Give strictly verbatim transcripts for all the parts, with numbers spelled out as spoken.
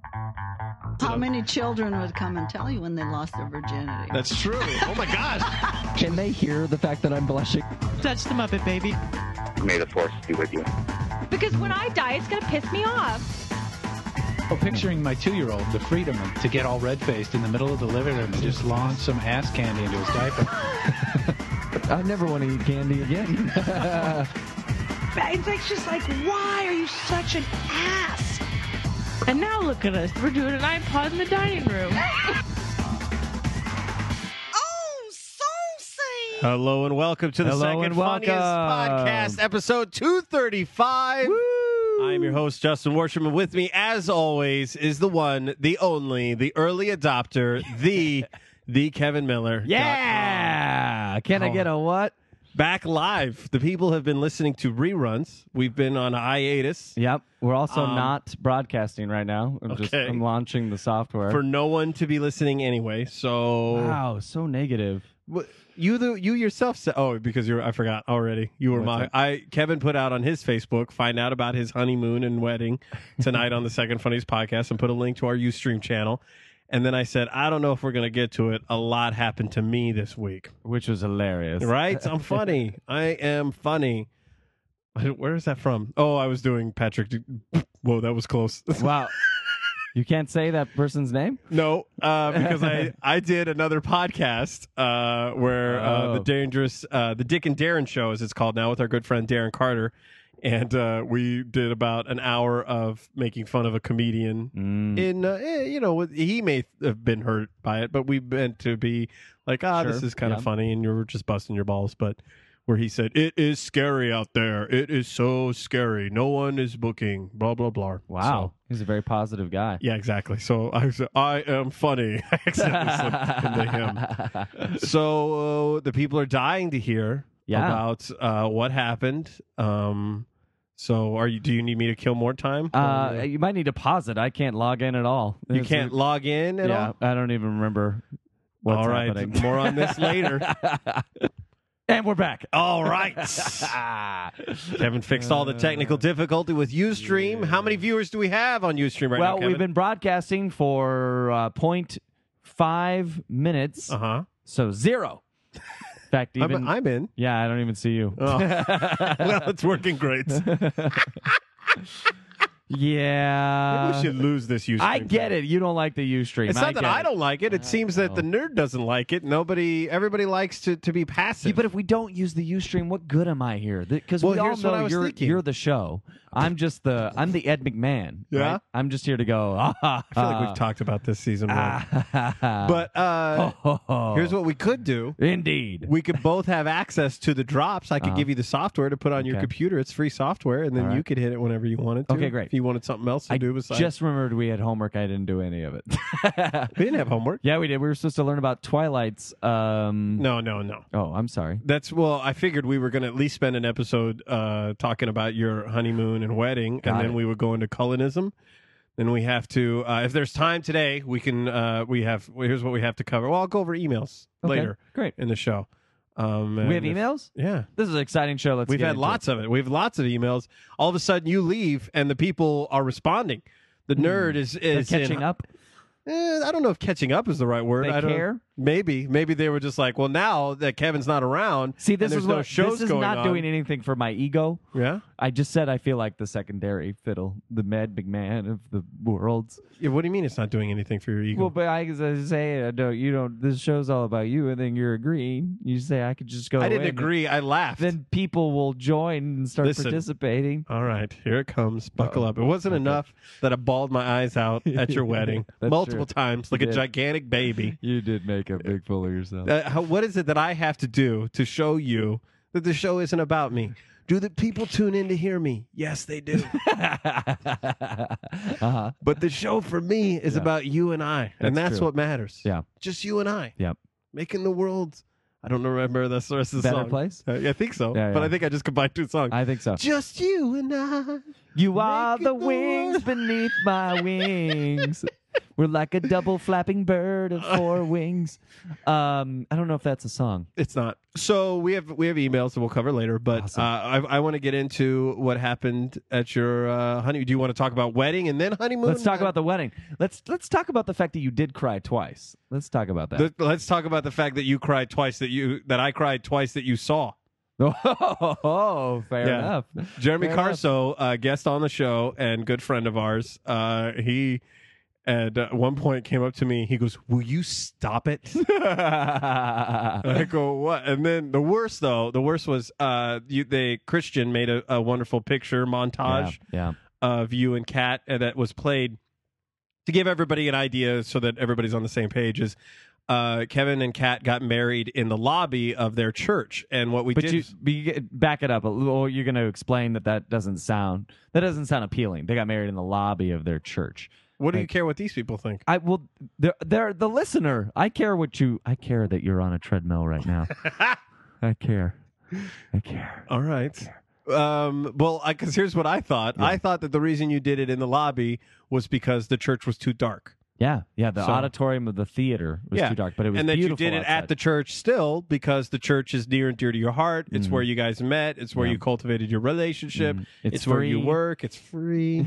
How many children would come and tell you when they lost their virginity? That's true. Oh, my God. Can they hear the fact that I'm blushing? Touch the Muppet Baby. May the force be with you. Because when I die, it's going to piss me off. Oh, picturing my two-year-old, the freedom to get all red-faced in the middle of the living room and just launch some ass candy into his diaper. I never want to eat candy again. It's like, just like, why are you such an ass? And now look at us. We're doing an iPod in the dining room. Oh, saucy! Hello and welcome to the Hello second and funniest welcome. podcast, episode two thirty-five. Woo! I'm your host, Justin Worsham. With me, as always, is the one, the only, the early adopter, the, the Kevin Miller. Yeah! Can I get a what? Back live. The people have been listening to reruns. We've been on a hiatus. Yep. We're also Um, not broadcasting right now. I'm just okay. I'm launching the software. For no one to be listening anyway. So Wow, so negative. Wh- you the you yourself said, oh, because you're I forgot already. You were What's my that? I Kevin put out on his Facebook, find out about his honeymoon and wedding tonight on the Second Funniest Podcast, and put a link to our Ustream channel. And then I said, I don't know if we're gonna get to it. A lot happened to me this week. Which was hilarious. Right? I'm funny. I am funny. Where is that from? Oh, I was doing Patrick. D- Whoa, that was close. Wow. You can't say that person's name? No, uh, because I, I did another podcast uh, where uh, Oh. the dangerous uh, the Dick and Darren show, as it's called now, with our good friend Darren Carter, and uh, we did about an hour of making fun of a comedian. Mm. In uh, eh, you know, he may have been hurt by it, but we meant to be like, ah, this Sure, is kind of yeah. funny, and you're just busting your balls, but. Where he said, it is scary out there. It is so scary. No one is booking. Blah, blah, blah. Wow. So, He's a very positive guy. yeah, exactly. So I was, I am funny. I accidentally slipped into him. So uh, the people are dying to hear Yeah. about uh, what happened. Um, so are you? Do you need me to kill more time? Uh, Or- you might need to pause it. I can't log in at all. you It's- can't log in at yeah, all. I don't even remember what's All right, happening. more on this later. And we're back. All right. Kevin fixed all the technical difficulty with Ustream. How many viewers do we have on Ustream right well, now, Kevin? we've been broadcasting for uh, point five minutes, Uh huh. so zero. In fact, even I'm, I'm in. yeah, I don't even see you. Oh. Well, it's working great. Yeah, Maybe we should lose this Ustream. I get thing. it. You don't like the Ustream. It's not that get I it. don't like it. It seems that the nerd doesn't like it. Nobody, everybody likes to, to be passive. Yeah, but if we don't use the Ustream, what good am I here? Because Well, we all here's what I know was you're thinking. you're the show. I'm just the I'm the Ed McMahon. Yeah? right? I'm just here to go. Ah, I feel like we've talked about this season one. but But uh, here's what we could do. indeed. We could both have access to the drops. I could Uh-huh. give you the software to put on your Okay. computer. It's free software, and then All right. you could hit it whenever you wanted to. Okay, great. If you wanted something else to I do besides. just remembered we had homework. I didn't do any of it. We didn't have homework. Yeah, we did. We were supposed to learn about Twilight's. Um, No, no, no. Oh, I'm sorry. That's well. I figured we were going to at least spend an episode uh, talking about your honeymoon and wedding, Got and then it. we would go into Cullinism. Then we have to, uh, if there's time today, we can. Uh, we have. Well, here's what we have to cover. Well, I'll go over emails Okay, later Great. in the show. Um, We have and if- emails. Yeah, This is an exciting show. Let's. we've get had into lots it. of it. We have lots of emails. All of a sudden, you leave, and the people are responding. The nerd is Hmm. They're is in- catching up. Eh, I don't know if catching up is the right word. They I don't, care? Maybe, maybe they were just like, well, now that Kevin's not around, See, and this there's is no what shows this is going not on. doing anything for my ego. Yeah. I just said I feel like the secondary fiddle, the Mad McMahon of the worlds. Yeah, what do you mean it's not doing anything for your ego? Well, but I, I say, I don't, you don't. This show's all about you, and then you're agreeing. You say I could just go. I didn't in, agree. I laughed. Then people will join and start Listen. participating. All right, here it comes. Buckle Uh-oh. up. It wasn't Okay. enough that I bawled my eyes out at your wedding That's multiple true. times like You a did. gigantic baby. You did make a big fool of yourself. Uh, how, what is it that I have to do to show you that the show isn't about me? Do the people tune in to hear me? Yes, they do. uh-huh. But the show for me is Yeah. about you and I, and That's that's true. what matters. Yeah. Just you and I. Yep. Making the world. I don't remember the rest of the Better song. place? Uh, yeah, I think so. Yeah, But yeah. I think I just combined two songs. I think so. Just you and I. You are Making the the wings world- beneath my wings. We're like a double flapping bird of four wings. Um, I don't know if that's a song. It's not. So we have we have emails that we'll cover later, but Awesome. uh, I, I want to get into what happened at your uh, honey. Do you want to talk about wedding and then honeymoon? Let's talk about the wedding. Let's let's talk about the fact that you did cry twice. Let's talk about that. The- let's talk about the fact that you cried twice. That you that I cried twice. That you saw. Oh, fair Yeah. enough. Jeremy Fair enough. Carso, uh, guest on the show and good friend of ours. Uh, he at uh, one point came up to me. He goes, "Will you stop it?" I go, "What?" And then the worst, though, the worst was uh, you. They Christian made a, a wonderful picture montage yeah, yeah. of you and Kat, and that was played to give everybody an idea, so that everybody's on the same page. Is uh, Kevin and Kat got married in the lobby of their church, and what we But did. you, but you get- back it up a little. You're going to explain that that doesn't sound that doesn't sound appealing. They got married in the lobby of their church. what do you like- care what these people think? I will. They're, they're the listener. I care what you. I care that you're on a treadmill right now. I care. I care. All right. Um, well, because here's what I thought. Yeah. I thought that the reason you did it in the lobby was because the church was too dark. Yeah, yeah. The So- auditorium of the theater was Yeah. too dark, but it was And that you beautiful did it outside. at the church still because the church is near and dear to your heart. It's Mhm. where you guys met. It's where Yeah. you cultivated your relationship. Mhm. It's, It's where you free. work. It's free.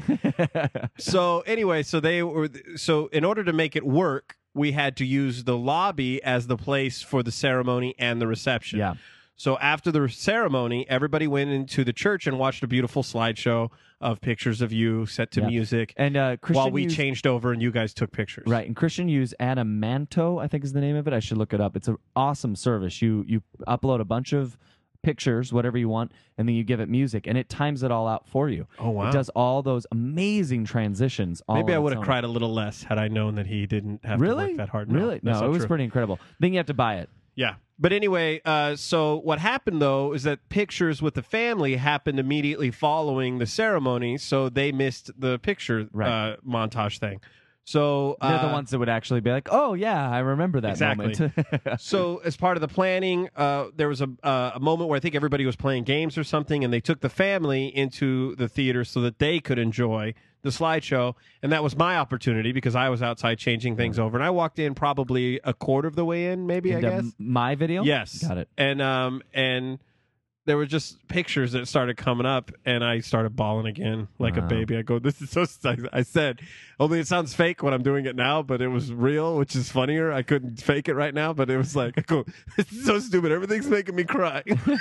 So anyway, so they were so in order to make it work, we had to use the lobby as the place for the ceremony and the reception. Yeah. So after the ceremony, everybody went into the church and watched a beautiful slideshow of pictures of you set to Yeah. music And uh, Christian while we used, changed over and you guys took pictures. right, and Christian used Adamanto, I think is the name of it. I should look it up. It's an awesome service. You you upload a bunch of pictures, whatever you want, and then you give it music, and it times it all out for you. Oh, wow. It does all those amazing transitions. All Maybe on I its would have own. cried a little less had I known that he didn't have Really? to work that hard. Really? No, that's it not was true. pretty incredible. Then you have to buy it. Yeah. But anyway, uh, so what happened, though, is that pictures with the family happened immediately following the ceremony, so they missed the picture Right. uh, montage thing. So They're the uh, ones that would actually be like, "Oh yeah, I remember that Exactly. moment." So, as part of the planning, uh, there was a uh, a moment where I think everybody was playing games or something, and they took the family into the theater so that they could enjoy the slideshow. And that was my opportunity because I was outside changing things over, and I walked in probably a quarter of the way in, maybe I Into guess. m- my video. Yes, Got it. And um and there were just pictures that started coming up, and I started bawling again like a Wow. baby. I go, "This is so." I, I said, "Only it sounds fake when I'm doing it now, but it was real, which is funnier." I couldn't fake it right now, but it was like, I go, "This is so stupid. Everything's making me cry."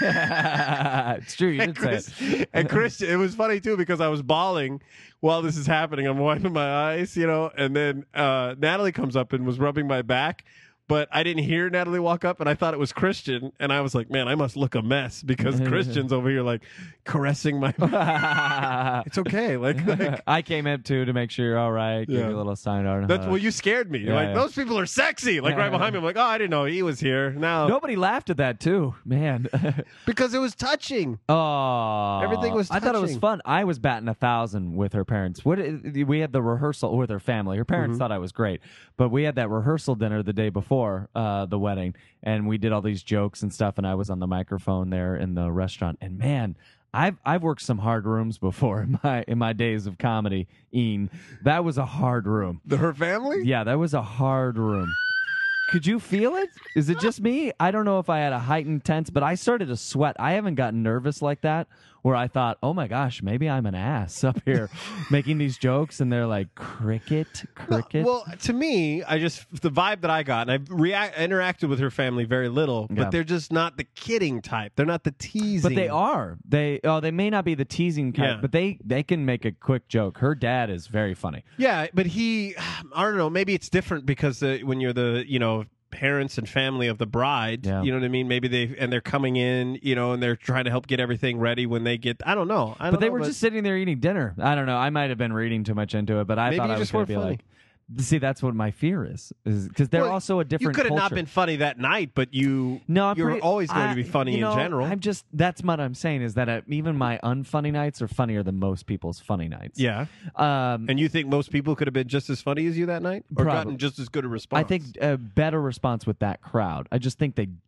It's true. You and, did say Chris, it. and Christian, it was funny too because I was bawling while this is happening. I'm wiping my eyes, you know, and then uh, Natalie comes up and was rubbing my back. But I didn't hear Natalie walk up, and I thought it was Christian. And I was like, man, I must look a mess because Christian's over here, like, caressing my back. It's okay. Like, like I came in too to make sure you're all right. Give Yeah. you a little sign out. that's well, you scared me. You're Yeah, like, yeah. those people are sexy. Like, right behind me. I'm like, oh, I didn't know he was here. Now, Nobody laughed at that too, man. because it was touching. Oh, Everything was I thought it was touching. fun. I was batting a thousand with her parents. What we had the rehearsal with her family. Her parents Mhm. thought I was great, but we had that rehearsal dinner the day before uh, the wedding, and we did all these jokes and stuff. And I was on the microphone there in the restaurant. And man, I've I've worked some hard rooms before in my in my days of comedy. Ian, that was a hard room. The, her family? Yeah, that was a hard room. Could you feel it? Is it just me? I don't know if I had a heightened tense, but I started to sweat. I haven't gotten nervous like that where I thought, oh my gosh, maybe I'm an ass up here making these jokes, and they're like, cricket, cricket. Well, to me, I just the vibe that I got, and I've react, interacted with her family very little, but Yeah. they're just not the kidding type. They're not the teasing. But they are. They oh, they may not be the teasing kind, Yeah. but they they can make a quick joke. Her dad is very funny. Yeah, but he, I don't know. Maybe it's different because uh, when you're the, you know, parents and family of the bride, Yeah. you know what I mean? Maybe they and they're coming in, you know, and they're trying to help get everything ready when they get. I don't know. I don't But they know, were just sitting there eating dinner. I don't know. I might have been reading too much into it, but I Maybe thought you I was just going weren't to be funny. like, see, that's what my fear is, is because they're Well, also a You different. could have not culture. been funny that night, but you, No, I'm you're pretty- always going I- to be funny you know, in general. I'm just that's what I'm saying is that uh, even my unfunny nights are funnier than most people's funny nights. yeah. Um, And you think most people could have been just as funny as you that night, or Probably. gotten just as good a response? I think a better response with that crowd. I just think they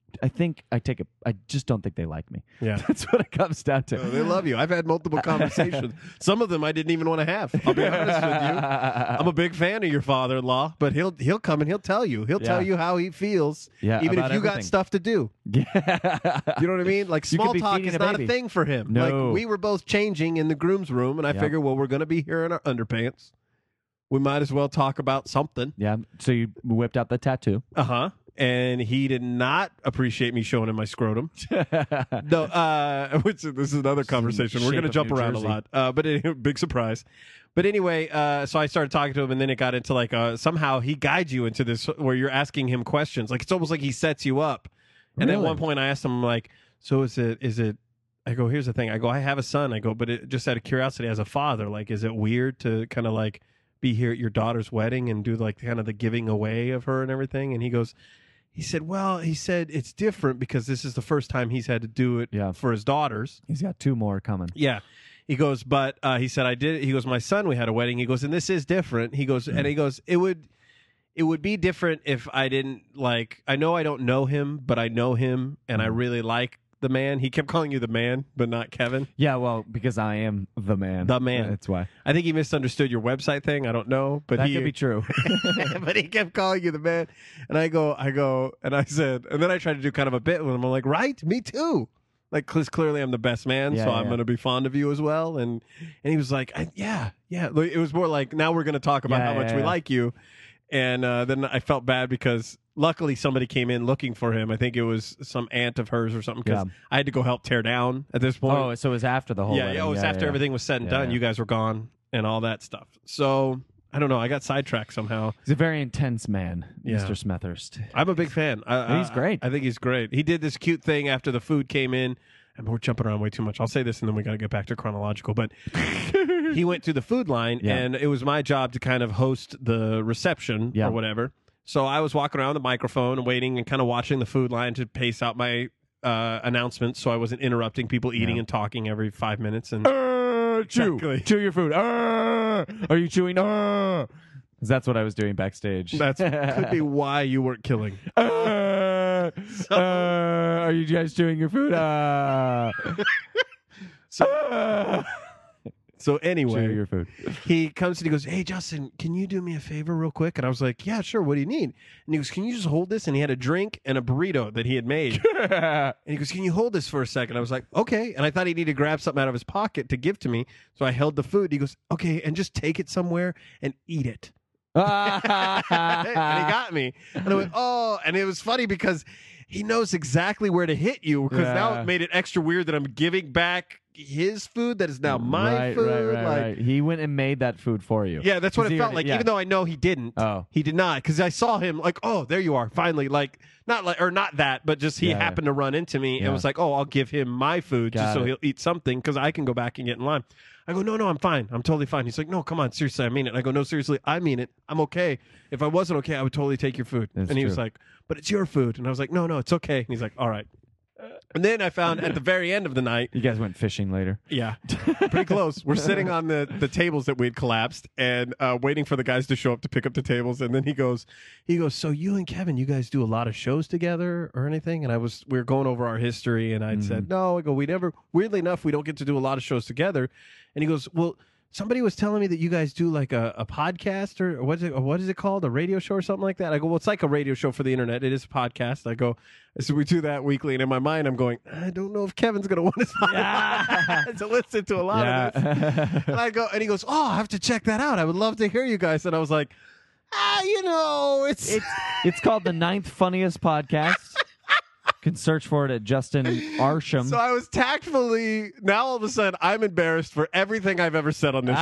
I think I take it. I just don't think they like me. Yeah. That's what it comes down to. Oh, they love you. I've had multiple conversations. Some of them I didn't even want to have. I'll be honest with you. I'm a big fan of your father-in-law, but he'll he'll come and he'll tell you. He'll Yeah. tell you how he feels, Yeah, even if about you got everything. stuff to do. Yeah. You know what I mean? Like You could small be talk feeding is a not a baby. thing for him. No. Like we were both changing in the groom's room, and I Yeah. figured, well, we're going to be here in our underpants. We might as well talk about something. Yeah. So you whipped out the tattoo. Uh huh. And he did not appreciate me showing him my scrotum. No, uh, which this is another conversation. We're shape going to of jump New around Jersey. a lot, uh, but anyway, big surprise. But anyway, uh, so I started talking to him, and then it got into like uh, somehow he guides you into this where you're asking him questions. Like it's almost like he sets you up. And at Really? one point, I asked him like, "So is it? Is it?" I go, "Here's the thing." I go, "I have a son." I go, "But it, just out of curiosity, as a father, like, is it weird to kind of like be here at your daughter's wedding and do like kind of the giving away of her and everything?" And he goes. He said, well, he said it's different because this is the first time he's had to do it Yeah. for his daughters. He's got two more coming. Yeah. He goes, but uh, he said, I did. He goes, my son, we had a wedding. He goes, and this is different. He goes, and he goes, it would, it would be different if I didn't like, I know I don't know him, but I know him and I really like the man. He kept calling you the man, but not Kevin. Yeah, well, because I am the man. The man. That's why. I think he misunderstood your website thing. I don't know, but That he could be true. but he kept calling you the man. And I go, I go, and I said, and then I tried to do kind of a bit with him. I'm like, right? Me too. Like, cause clearly I'm the best man, Yeah, so I'm yeah. going to be fond of you as well. And and he was like, I, yeah, yeah. Like, it was more like, now we're going to talk about Yeah, how much yeah, we yeah. like you. And uh, then I felt bad because luckily somebody came in looking for him. I think it was some aunt of hers or something because Yeah. I had to go help tear down at this point. Oh, so it was after the whole yeah, wedding. yeah, it was yeah, after yeah. everything was said and Yeah, done. yeah. You guys were gone and all that stuff. So I don't know. I got sidetracked somehow. He's a very intense man, Yeah. Mister Smethurst. I'm a big fan. I, He's I- great. I think he's great. He did this cute thing after the food came in. And we're jumping around way too much. I'll say this and then we got to get back to chronological. But he went through the food line, Yeah. and it was my job to kind of host the reception Yeah. or whatever. So I was walking around with the microphone and waiting and kind of watching the food line to pace out my uh, announcements so I wasn't interrupting people eating Yeah. and talking every five minutes. And Uh, chew. Exactly. Chew your food. Uh, are you chewing? Uh. 'Cause that's what I was doing backstage. that's could be why you weren't killing. Uh, uh, are you guys chewing your food? Uh, So, uh, so chew anyway, your food. he comes and he goes, "Hey, Justin, can you do me a favor real quick?" And I was like, "Yeah, sure. What do you need?" And he goes, "Can you just hold this?" And he had a drink and a burrito that he had made. And he goes, "Can you hold this for a second?" I was like, "Okay." And I thought he needed to grab something out of his pocket to give to me. So I held the food. He goes, "Okay, and just take it somewhere and eat it." and he got me. And I went, "Oh." And it was funny because he knows exactly where to hit you because now Yeah. it made it extra weird that I'm giving back his food that is now my right, food. Right, right, like, right. He went and made that food for you. yeah, that's what 'Cause it he felt already- like. yeah. Even though I know he didn't, Oh. he did not, because I saw him like, oh, there you are, finally. Like, not like, or not that, but just he Yeah, yeah. happened to run into me Yeah. and was like, oh, I'll give him my food Got just so it. he'll eat something because I can go back and get in line. I go, no, no, I'm fine. I'm totally fine. He's like, no, come on, seriously, I mean it. I go, no, seriously, I mean it. I'm okay. If I wasn't okay, I would totally take your food. That's and he was true. like, but it's your food. And I was like, no, no, it's okay. And he's like, all right. And then I found at the very end of the night, You guys went fishing later. yeah, pretty close. We're sitting on the, the tables that we had collapsed and uh, waiting for the guys to show up to pick up the tables. And then he goes, he goes, so you and Kevin, you guys do a lot of shows together or anything? And I was, we were going over our history, and I'd said, no. I go, we never. Weirdly enough, we don't get to do a lot of shows together. And he goes, well, somebody was telling me that you guys do like a, a podcast or what's it? Or what is it called? A radio show or something like that? I go, well, it's like a radio show for the internet. It is a podcast. I go, so we do that weekly. And in my mind, I'm going, I don't know if Kevin's going to want his podcast to listen to a lot of this. Yeah. And I go, and he goes, oh, I have to check that out. I would love to hear you guys. And I was like, ah, you know, it's, it's it's called the ninth funniest podcast. You can search for it at Justin Arsham. so I was tactfully, now all of a sudden, I'm embarrassed for everything I've ever said on this show.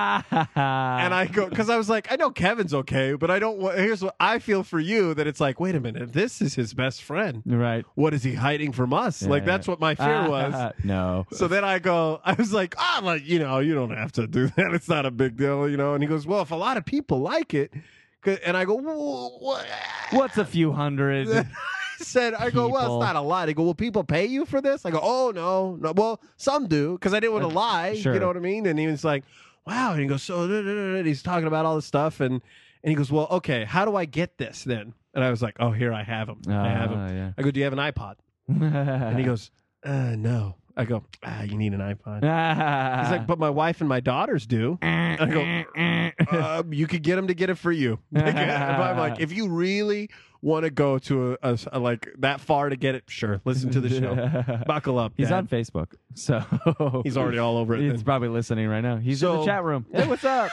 Ah. And I go, because I was like, I know Kevin's okay, but I don't want, here's what I feel for you, that it's like, wait a minute, if this is his best friend, right. what is he hiding from us? Like, Yeah. that's what my fear was. No. So then I go, I was like, ah, like, you know, you don't have to do that. It's not a big deal, you know? And he goes, well, if a lot of people like it, 'cause- and I go, well, what? What's a few hundred? I said, I go, well, People. it's not a lot. He go, will people pay you for this? I go, oh, no, no. Well, some do, because I didn't want to lie. sure. You know what I mean? And he was like, wow. And he goes, so, da, da, da, da. And he's talking about all this stuff. And, And he goes, well, okay, how do I get this then? And I was like, oh, here I have him. I have him. Ah, yeah. I go, do you have an iPod? And he goes, uh, no. I go, ah, you need an iPod. He's like, but my wife and my daughters do. I go, uh, you could get them to get it for you. Like, I'm like, if you really want to go to a, a, a like that far to get it, sure, listen to the show. Buckle up. He's Dad. on Facebook, so He's already all over it. He's then. probably listening right now. He's in So- the chat room. Hey, what's up?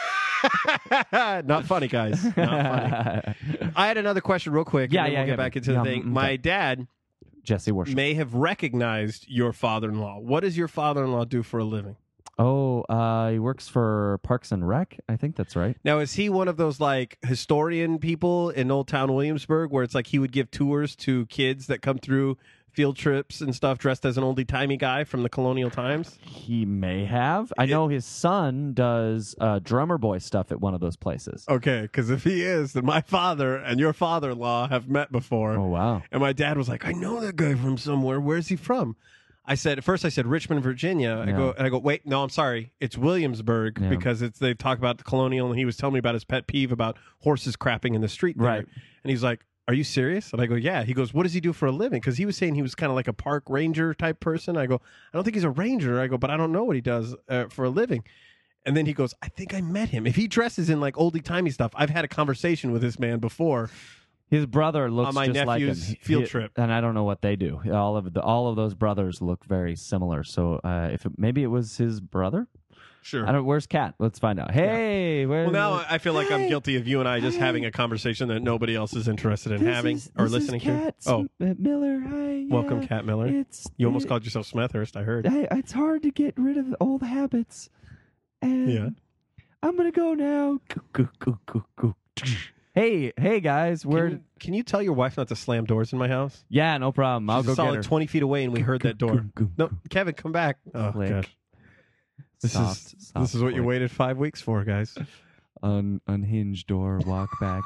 Not funny, guys. Not funny. I had another question real quick. Yeah, and then yeah, We'll get yeah, back yeah. into the Yeah, thing. okay. My dad Jesse Worship. may have recognized your father-in-law. What does your father-in-law do for a living? Oh, uh, he works for Parks and Rec. I think that's right. Now, is he one of those like historian people in Old Town Williamsburg where it's like he would give tours to kids that come through field trips and stuff dressed as an oldie-timey guy from the colonial times? He may have. I know his son does uh, drummer boy stuff at one of those places. Okay, because if he is, then my father and your father-in-law have met before. Oh, wow. And my dad was like, I know that guy from somewhere. Where's he from? I said, at first I said Richmond, Virginia. I Yeah. go, and I go, wait, no, I'm sorry. It's Williamsburg Yeah. because it's they talk about the colonial, and he was telling me about his pet peeve about horses crapping in the street there. Right. And he's like, are you serious? And I go, yeah. He goes, what does he do for a living? Because he was saying he was kind of like a park ranger type person. I go, I don't think he's a ranger. I go, but I don't know what he does uh, for a living. And then he goes, I think I met him. If he dresses in like oldie-timey stuff, I've had a conversation with this man before. His brother looks On my just like him. nephew's He- field he- trip. and I don't know what they do. All of the all of those brothers look very similar. So uh, if it, maybe it was his brother. Sure. I don't. Where's Kat? Let's find out. Hey, where's Well, now I feel like I'm guilty of you and I just having a conversation that nobody else is interested in This having is- or this is listening Kat to. Oh, Sm- Miller. Hi. welcome, yeah. Kat Miller. It's You almost it- called yourself Smethurst, I heard. I, it's hard to get rid of old habits. And Yeah. I'm gonna go now. Goo, goo, goo, goo, goo. Hey, hey guys, Can we're you, can you tell your wife not to slam doors in my house? yeah, no problem. I'll She's go a solid get her. twenty feet away, and we heard that door. No, Kevin, come back. Oh Click. gosh, this Soft, is soft this is what you click. waited five weeks for, guys. Un- unhinged door, walk back.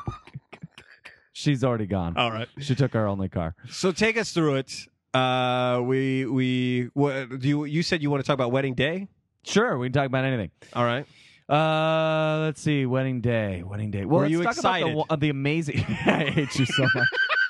She's already gone. All right, She took our only car. so take us through it. Uh, we we what do you you said you want to talk about wedding day? Sure, we can talk about anything. All right. Uh, let's see, wedding day, wedding day. Well, Were let's you talk excited? About the, uh, the amazing. I hate you so much.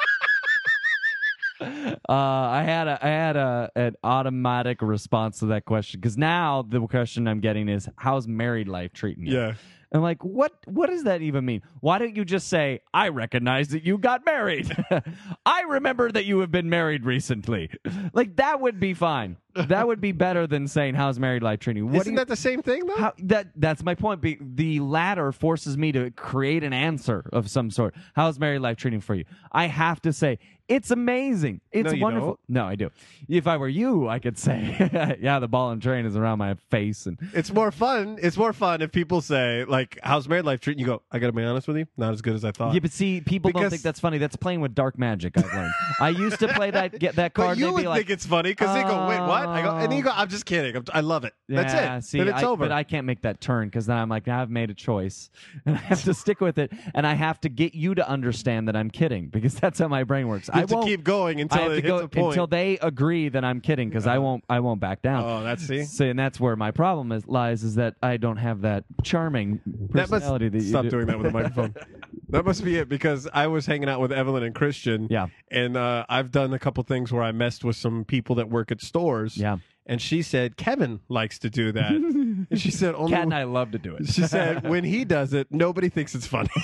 uh, I had a I had a an automatic response to that question because now the question I'm getting is how's married life treating you? Yeah. I'm like, what? What does that even mean? Why don't you just say, I recognize that you got married. I remember that you have been married recently. Like, that would be fine. That would be better than saying, how's married life treating you? What Isn't do you, that the same thing though? how, that That's my point. Be, the latter forces me to create an answer of some sort. How's married life treating for you? I have to say, it's amazing. It's No, you wonderful. don't. No, I do. If I were you, I could say, yeah, the ball and train is around my face. And It's more fun. It's more fun if people say, like, how's married life treating you? Go, I got to be honest with you, not as good as I thought. yeah, but see, people don't Because- think that's funny. That's playing with dark magic. I've learned. I used to play that. Get that card. But you they'd would be like, think it's funny because they go, wait, what? I go, and you go, I'm just kidding. I'm, I love it. That's yeah, it. See, then it's I, over. But I can't make that turn because then I'm like, now I've made a choice, and I have to stick with it, and I have to get you to understand that I'm kidding because that's how my brain works. you I have to won't keep going I until have it to hits go a point. until they agree that I'm kidding because I won't. I won't back down. oh, that's see. So, and that's where my problem is, lies is that I don't have that charming That must personality that, you stop do. doing that with a microphone. That must be it because I was hanging out with Evelyn and Christian. Yeah. And uh, I've done a couple things where I messed with some people that work at stores. Yeah. And she said Kevin likes to do that. And she said only. Kat and I love to do it. She said when he does it, nobody thinks it's funny.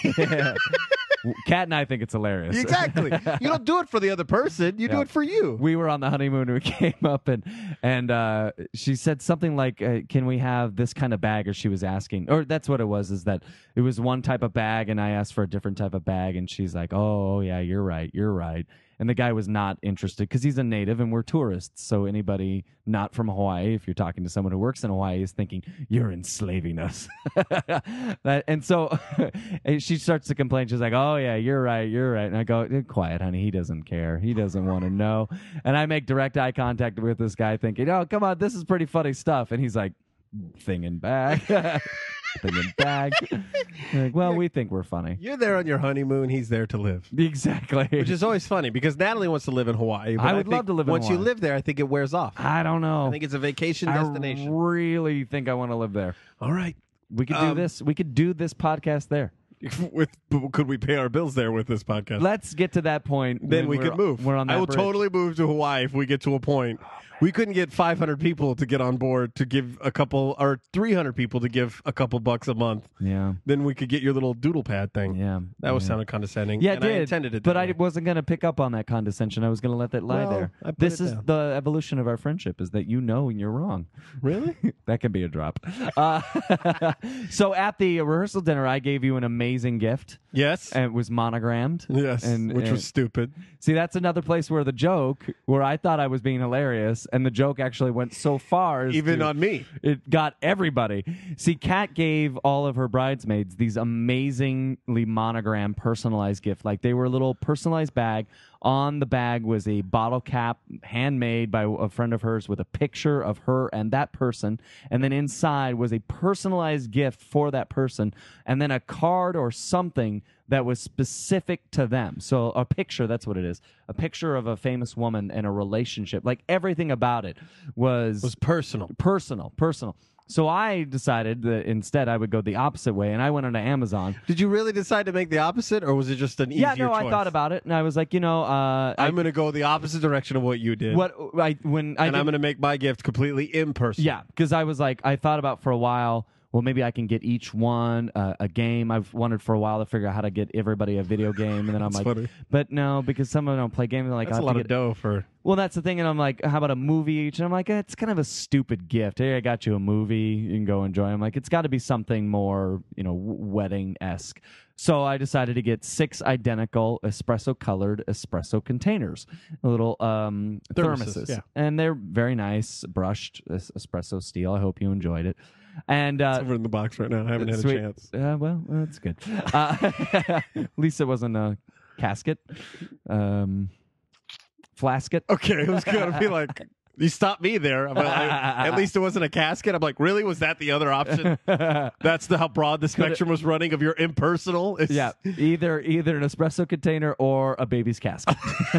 Kat and I think it's hilarious. Exactly. You don't do it for the other person. You do Yeah. it for you. We were on the honeymoon and we came up and and uh, she said something like, uh, "Can we have this kind of bag?" Or she was asking, or that's what it was. Is that it was one type of bag and I asked for a different type of bag and she's like, "Oh yeah, you're right, you're right." And the guy was not interested because he's a native and we're tourists. So anybody not from Hawaii, if you're talking to someone who works in Hawaii, is thinking, you're enslaving us. That- and so and she starts to complain. She's like, oh, yeah, you're right. You're right. And I go, quiet, honey. He doesn't care. He doesn't want to know. And I make direct eye contact with this guy thinking, oh, come on, this is pretty funny stuff. And he's like, thing and bag. Thing and bag. Like, well, we think we're funny. You're there on your honeymoon. He's there to live. Exactly. Which is always funny because Natalie wants to live in Hawaii. But I would think love to live in once you Hawaii. live there, I think it wears off. I don't know. I think it's a vacation I destination. really think I want to live there. All right. We could Um, do this. We could do this podcast there. with could we pay our bills there with this podcast? Let's get to that point. Then when we we're- could move. We're on that I will bridge. totally move to Hawaii if we get to a point. We couldn't get five hundred people to get on board to give a couple, or three hundred people to give a couple bucks a month. Yeah. Then we could get your little doodle pad thing. Yeah. That was yeah. sounded condescending. Yeah, and it did. I intended it. but that I way. wasn't going to pick up on that condescension. I was going to let that lie Well, there. I put This it is down. the evolution of our friendship: is that you know and you're wrong. Really? That can be a drop. Uh, so at the rehearsal dinner, I gave you an amazing gift. Yes. And it was monogrammed. yes. and- which and- was stupid. See, that's another place where the joke, where I thought I was being hilarious, and the joke actually went so far as Even to- on me. It got everybody. See, Kat gave all of her bridesmaids these amazingly monogrammed, personalized gift. Like they were a little personalized bag. On the bag was a bottle cap, handmade by a friend of hers, with a picture of her and that person. And then inside was a personalized gift for that person, and then a card or something that was specific to them. So a picture, that's what it is. A picture of a famous woman and a relationship. Like everything about it was It was personal. personal, personal. So I decided that instead I would go the opposite way, and I went onto Amazon. Did you really decide to make the opposite, or was it just an easier Yeah, no, choice? I thought about it, and I was like, you know, uh, I, I'm going to go the opposite direction of what you did. what I when I and did, I'm going to make my gift completely impersonal. yeah, because I was like, I thought about for a while. Well, maybe I can get each one uh, a game. I've wanted for a while to figure out how to get everybody a video game, and then I'm That's like, funny. but no, because some of them don't play games. They're like, That's I a have lot to of get, dough for. Well, that's the thing, and I'm like, how about a movie each? And I'm like, eh, it's kind of a stupid gift. Hey, I got you a movie, you can go enjoy. I'm like, it's got to be something more, you know, wedding esque. So I decided to get six identical espresso colored espresso containers, little um, Thermoses, thermoses, yeah. and they're very nice, brushed es- espresso steel. I hope you enjoyed it. And uh, It's over in the box right now. I haven't had sweet. a chance. Uh, well, that's good. Uh, at least it wasn't a casket, um, flasket. Okay, it was going to be like, you stopped me there. But I, at least it wasn't a casket. I'm like, really? Was that the other option? That's the, how broad the spectrum was running of your impersonal? It's, Yeah, either either an espresso container or a baby's casket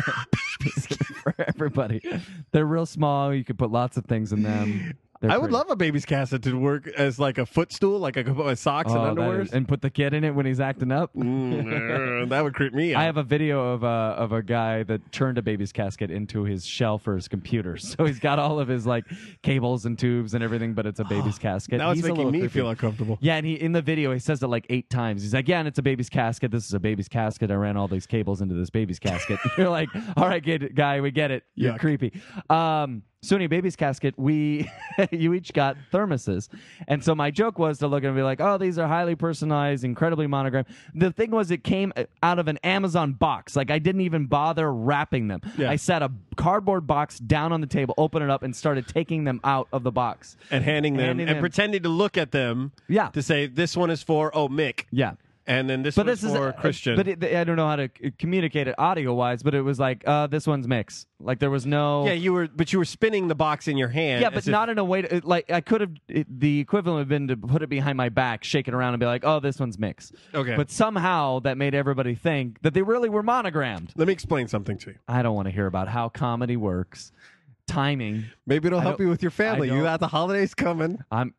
for everybody. They're real small. You can put lots of things in them. They're I would pretty. love a baby's casket to work as like a footstool, like I could put my socks Oh, and that underwear. is- and put the kid in it when he's acting up. Mm, that would creep me out. I have a video of a of a guy that turned a baby's casket into his shell for his computer. So he's got all of his like cables and tubes and everything, but it's a baby's casket. now it's He's a making little me creepy. feel uncomfortable. Yeah, and he in the video he says it like eight times. He's like, "Yeah, and it's a baby's casket. This is a baby's casket. I ran all these cables into this baby's casket." You're like, "All right, kid, guy, we get it. You're Yuck. creepy." Um, so anyway, baby's casket. We you each got thermoses, and so my joke was to look and be like, "Oh, these are highly personalized, incredibly monogrammed." The thing was, it came out of an Amazon box. Like I didn't even bother wrapping them. Yeah. I set a cardboard box down on the table, opened it up, and started taking them out of the box. And handing them Handing and them- pretending to look at them. Yeah. To say this one is for oh Mick, Yeah. and then this But one's this is for uh, Christian. But it, I don't know how to c- communicate it audio wise. But it was like, uh, this one's mix. Like there was no. yeah, you were, but you were spinning the box in your hand. Yeah, as but if- not in a way to, it, like I could have. It, the equivalent would have been to put it behind my back, shake it around, and be like, "Oh, this one's mix." Okay. But somehow that made everybody think that they really were monogrammed. Let me explain something to you. I don't want to hear about how comedy works, timing. Maybe it'll I help don't- you with your family. I You don't- got the holidays coming. I'm.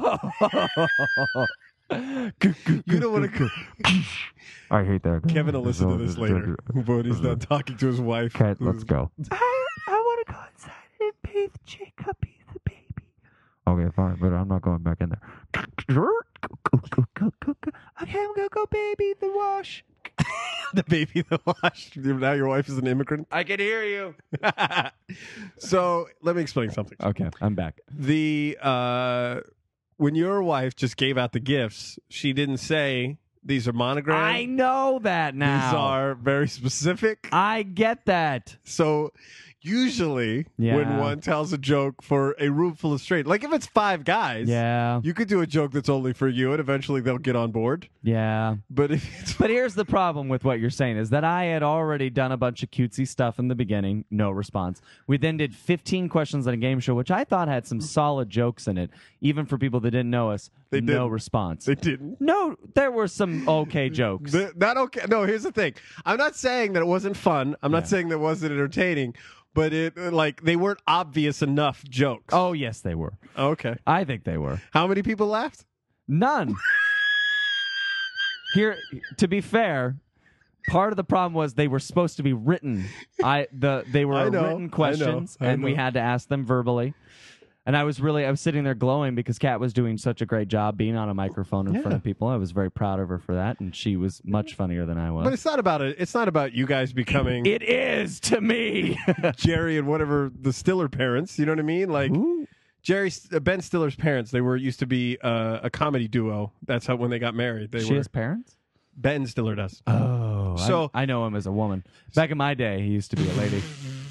You don't want to. I hate that. Kevin will listen to this later, but he's not talking to his wife. Okay, let's go. I, I want to go inside and bathe Jacob. He's the baby. Okay, fine, but I'm not going back in there. Okay, I'm going to go baby the wash. The baby in the wash. Now your wife is an immigrant. I can hear you. So let me explain something. Okay, I'm back. The uh, when your wife just gave out the gifts, she didn't say these are monogrammed. I know that now. These are very specific. I get that. So usually Yeah. when one tells a joke for a room full of straight, like if it's five guys, Yeah. you could do a joke that's only for you and eventually they'll get on board. Yeah. But if it's But here's the problem with what you're saying is that I had already done a bunch of cutesy stuff in the beginning, no response. We then did fifteen questions on a game show, which I thought had some solid jokes in it, even for people that didn't know us. They no didn't. response. they didn't. No, there were some okay jokes. The- not okay. No, here's the thing. I'm not saying that it wasn't fun. I'm not Yeah. saying that it wasn't entertaining, but it like they weren't obvious enough jokes. Oh, yes, they were. Okay. I think they were. How many people laughed? None. here, to be fair, part of the problem was they were supposed to be written. I the they were I know, written questions, I know, I and we know. had to ask them verbally. And I was really, I was sitting there glowing because Kat was doing such a great job being on a microphone in Yeah. front of people. I was very proud of her for that, and she was much funnier than I was. But it's not about it. It's not about you guys becoming It is to me. Jerry and whatever the Stiller parents. You know what I mean? Like Ooh. Jerry, uh, Ben Stiller's parents. They were used to be uh, a comedy duo. That's how when they got married. They She were. has parents? Ben Stiller does. Oh, So- I, I know him as a woman. Back in my day, he used to be a lady.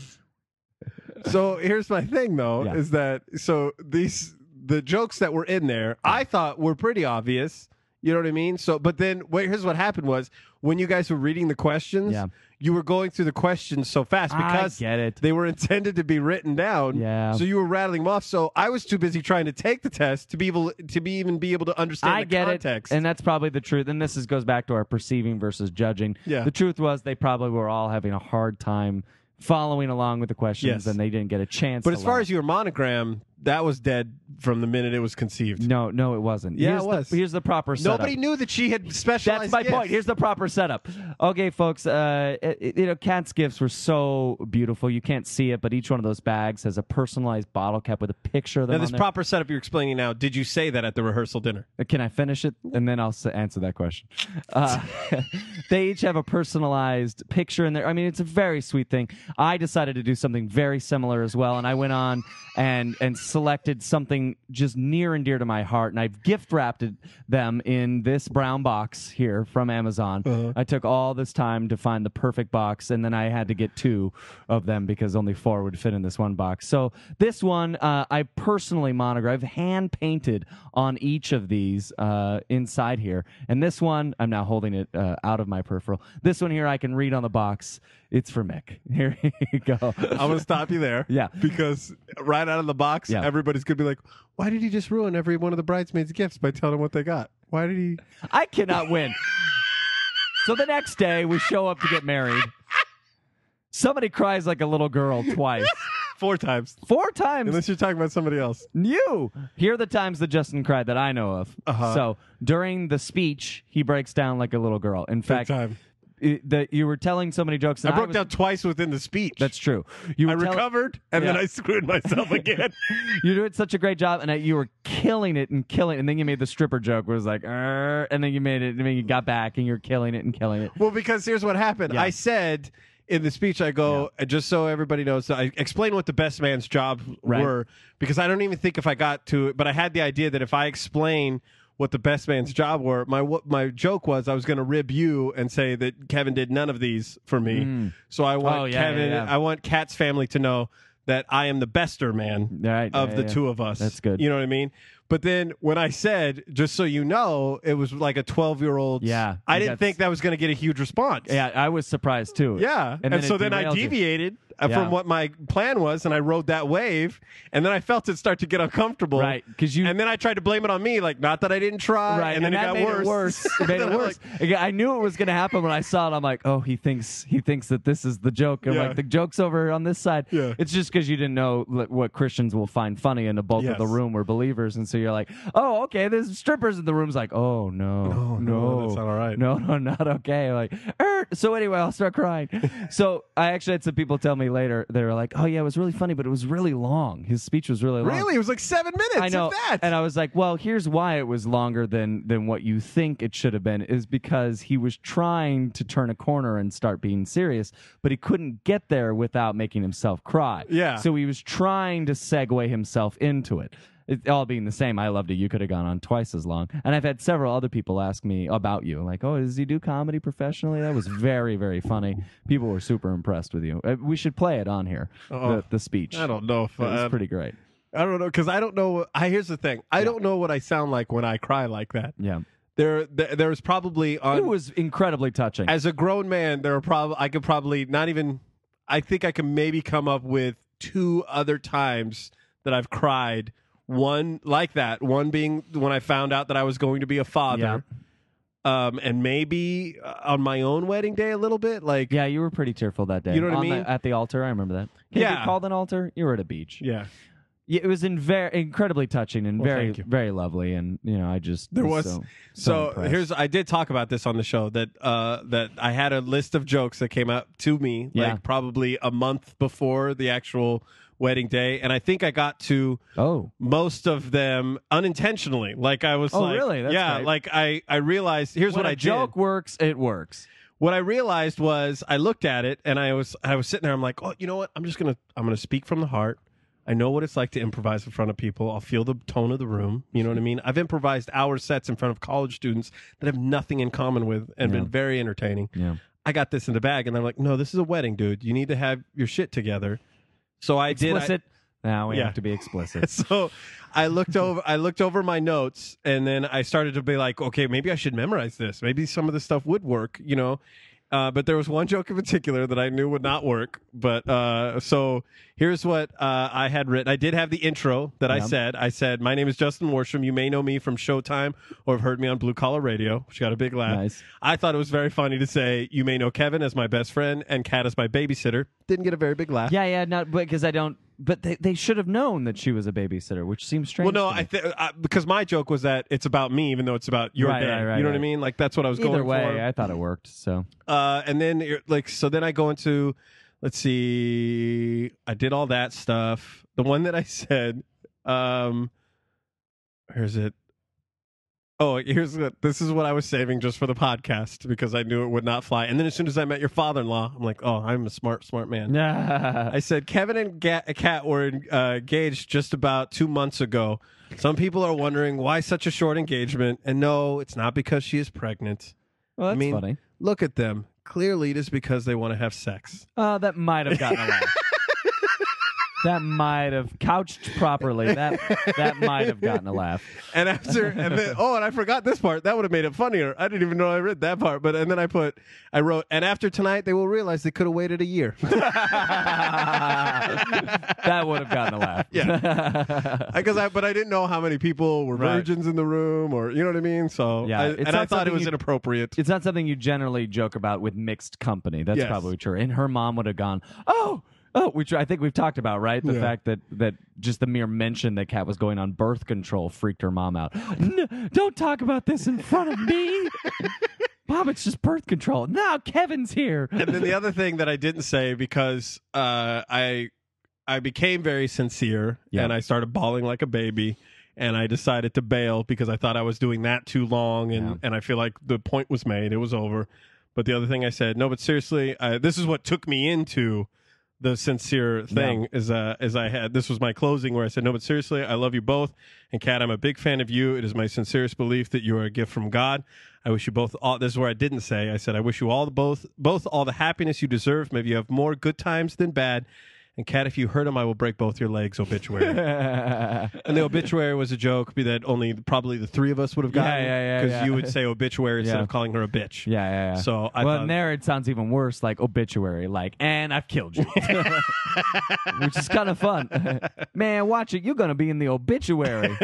So here's my thing, though, Yeah. is that so these the jokes that were in there, I thought were pretty obvious. You know what I mean? So, but then wait, here's what happened was when you guys were reading the questions, Yeah. you were going through the questions so fast because I get it. they were intended to be written down. Yeah. So you were rattling them off. So I was too busy trying to take the test to be able to be even be able to understand I the get context. it, and that's probably the truth. And this is, goes back to our perceiving versus judging. Yeah. The truth was they probably were all having a hard time following along with the questions, Yes. and they didn't get a chance. but to as far laugh. as your monogram, that was dead from the minute it was conceived. no, no, it wasn't. Yeah, here's it was. The, here's the proper setup. Nobody knew that she had specialized. That's my gifts. point. Here's the proper setup. Okay, folks. Uh, it- you know, Kat's gifts were so beautiful. You can't see it, but each one of those bags has a personalized bottle cap with a picture of them Now, this on there. proper setup you're explaining now, did you say that at the rehearsal dinner? Can I finish it? And then I'll s- answer that question. Uh, they each have a personalized picture in there. I mean, it's a very sweet thing. I decided to do something very similar as well, and I went on and and selected something just near and dear to my heart, and I've gift wrapped it- them in this brown box here from Amazon. Uh-huh. I took all this time to find the perfect box, and then I had to get two of them because only four would fit in this one box. So this one, uh, I personally monogrammed, I've hand painted on each of these uh, inside here. And this one, I'm now holding it uh, out of my peripheral. This one here, I can read on the box. It's for Mick. Here you go. I'm going to stop you there. Yeah. Because right out of the box, Yeah. everybody's going to be like, why did he just ruin every one of the bridesmaids' gifts by telling them what they got? Why did he? I cannot win. So the next day, we show up to get married. Somebody cries like a little girl twice. Four times. Four times. Unless you're talking about somebody else. You. Here are the times that Justin cried that I know of. Uh-huh. So during the speech, he breaks down like a little girl. In Big fact, time. it- that you were telling so many jokes. I And broke was- down twice within the speech. That's true. You I were tell- recovered, and then Yeah. I screwed myself again. You did such a great job, and uh, you were killing it and killing it. And then you made the stripper joke where it was like, "Arr," and then you made it, and then you got back, and you're killing it and killing it. Well, because here's what happened. Yeah. I said in the speech, I go, uh, just so everybody knows, I explain what the best man's jobs Right. were, because I don't even think if I got to it, but I had the idea that if I explain what the best man's job were, my what my joke was I was going to rib you and say that Kevin did none of these for me. So I want Oh, yeah, Kevin, yeah, yeah. I want Kat's family to know that I am the bester man Right, of yeah, the yeah. two of us. That's good. You know what I mean? But then when I said, just so you know, it was like a twelve-year-old. Yeah, I you didn't got- think that was going to get a huge response. Yeah, I was surprised too. Yeah. And, then so it then I derailed you. deviated uh, Yeah. from what my plan was, and I rode that wave, and then I felt it start to get uncomfortable. Right, 'cause you- And then I tried to blame it on me, like, not that I didn't try, Right, and then that it got made worse. it worse. It made it Then I'm worse. like, Again, I knew it was going to happen when I saw it. I'm like, oh, he thinks he thinks that this is the joke. I'm Yeah. like, the joke's over on this side. Yeah. It's just because you didn't know like, what Christians will find funny, and the bulk of the Yes. room were believers, and so you're like, oh, okay, there's strippers in the room's like, oh no, No, no, that's not all right. No, no, not okay. Like, er. So anyway, I'll start crying. So I actually had some people tell me later. They were like, oh yeah, it was really funny, but it was really long. His speech was really long. really? It was like seven minutes. I know, If that. and I was like, "Well, here's why it was longer than than what you think it should have been. Is because he was trying to turn a corner and start being serious, but he couldn't get there without making himself cry. Yeah. So he was trying to segue himself into it. It all being the same, I loved it. You could have gone on twice as long. And I've had several other people ask me about you, like, "Oh, does he do comedy professionally?" That was very, very funny. People were super impressed with you. Uh, We should play it on here. Oh, the, the speech. I don't know if It was uh, pretty great. I don't know, because I don't know. I here's the thing. I don't know what I sound like when I cry like that. Yeah. There, there there's probably on. It was incredibly touching. As a grown man, there are probably I could probably not even. I think I could maybe come up with two other times that I've cried. One like that. One being when I found out that I was going to be a father. Um, and maybe uh, on my own wedding day a little bit. Like, Yeah, you were pretty tearful that day. You know what I On the- mean? at the altar, I remember that. Can it Yeah. be called an altar? You were at a beach. yeah. Yeah, it was in very incredibly touching and Well, very thank you. very lovely, and you know I just There was so, so, so impressed. here's I did talk about this on the show that uh that I had a list of jokes that came out to me Yeah. like probably a month before the actual wedding day, and I think I got to oh most of them unintentionally. Like I was Oh, like, really? That's yeah, great. like I I realized here's when what a I joke did. works, it works. What I realized was I looked at it and I was I was sitting there. I'm like, oh, you know what? I'm just gonna I'm gonna speak from the heart. I know what it's like to improvise in front of people. I'll feel the tone of the room. You know what I mean? I've improvised hour sets in front of college students that have nothing in common with and Yeah. been very entertaining. Yeah. I got this in the bag, and I'm like, no, this is a wedding, dude. You need to have your shit together. So I did. I- Explicit. Now we Yeah. have to be explicit. so I looked over I looked over my notes, and then I started to be like, okay, maybe I should memorize this. Maybe some of this stuff would work, you know. Uh, but there was one joke in particular that I knew would not work. But uh, so here's what uh, I had written. I did have the intro that I Yeah. said. I said, my name is Justin Worsham. You may know me from Showtime or have heard me on Blue Collar Radio, which got a big laugh. Nice. I thought it was very funny to say, you may know Kevin as my best friend and Kat as my babysitter. Didn't get a very big laugh. Yeah, yeah, not because I don't. But they, they should have known that she was a babysitter, which seems strange. Well, no, to me. I th- I, because my joke was that it's about me, even though it's about your Right, day. right, right, you know what I right. mean? Like that's what I was Either going way, for. I thought it worked. So Uh, and then you're- like so, then I go into, let's see, I did all that stuff. The one that I said, um, where's it? Oh, here's what this is what I was saving just for the podcast because I knew it would not fly. And then as soon as I met your father-in-law, I'm like, oh, I'm a smart, smart man. yeah, I said Kevin and Ga- Kat were uh, engaged just about two months ago. Some people are wondering why such a short engagement, and no, it's not because she is pregnant. well, that's I mean, funny. look at them. Clearly, it is because they want to have sex. Uh, that might have gotten a laugh. That might have couched properly. That that might have gotten a laugh. And after, and then, oh, and I forgot this part. That would have made it funnier. I didn't even know I read that part. But and then I put, I wrote, and after tonight, they will realize they could have waited a year. That would have gotten a laugh. Yeah. Because I, but I didn't know how many people were Right. virgins in the room, or you know what I mean. So Yeah, I, it's and I not thought it something was you- inappropriate. It's not something you generally joke about with mixed company. That's Yes. probably true. And her mom would have gone, oh, oh, which I think we've talked about, right? The Yeah. fact that, that just the mere mention that Kat was going on birth control freaked her mom out. "N- don't talk about this in front of me. Mom, it's just birth control. Now Kevin's here. And then the other thing that I didn't say because uh, I I became very sincere Yeah. and I started bawling like a baby, and I decided to bail because I thought I was doing that too long, and Yeah. and I feel like the point was made, it was over. But the other thing I said, no, but seriously, I, this is what took me into the sincere thing is uh is I had this was my closing where I said, no, but seriously, I love you both, and Kat, I'm a big fan of you. It is my sincerest belief that you are a gift from God. I wish you both all this is where I didn't say. I said I wish you all the both both all the happiness you deserve. Maybe you have more good times than bad. And Kat, if you hurt him, I will break both your legs. Obituary. And the obituary was a joke that only probably the three of us would have Yeah, gotten yeah, yeah, because yeah. you would say obituary instead Yeah. of calling her a bitch. Yeah, yeah, yeah. So I well, thought, and there it sounds even worse, like obituary, like, and I've killed you, which is kind of fun. Man, watch it. You're going to be in the obituary.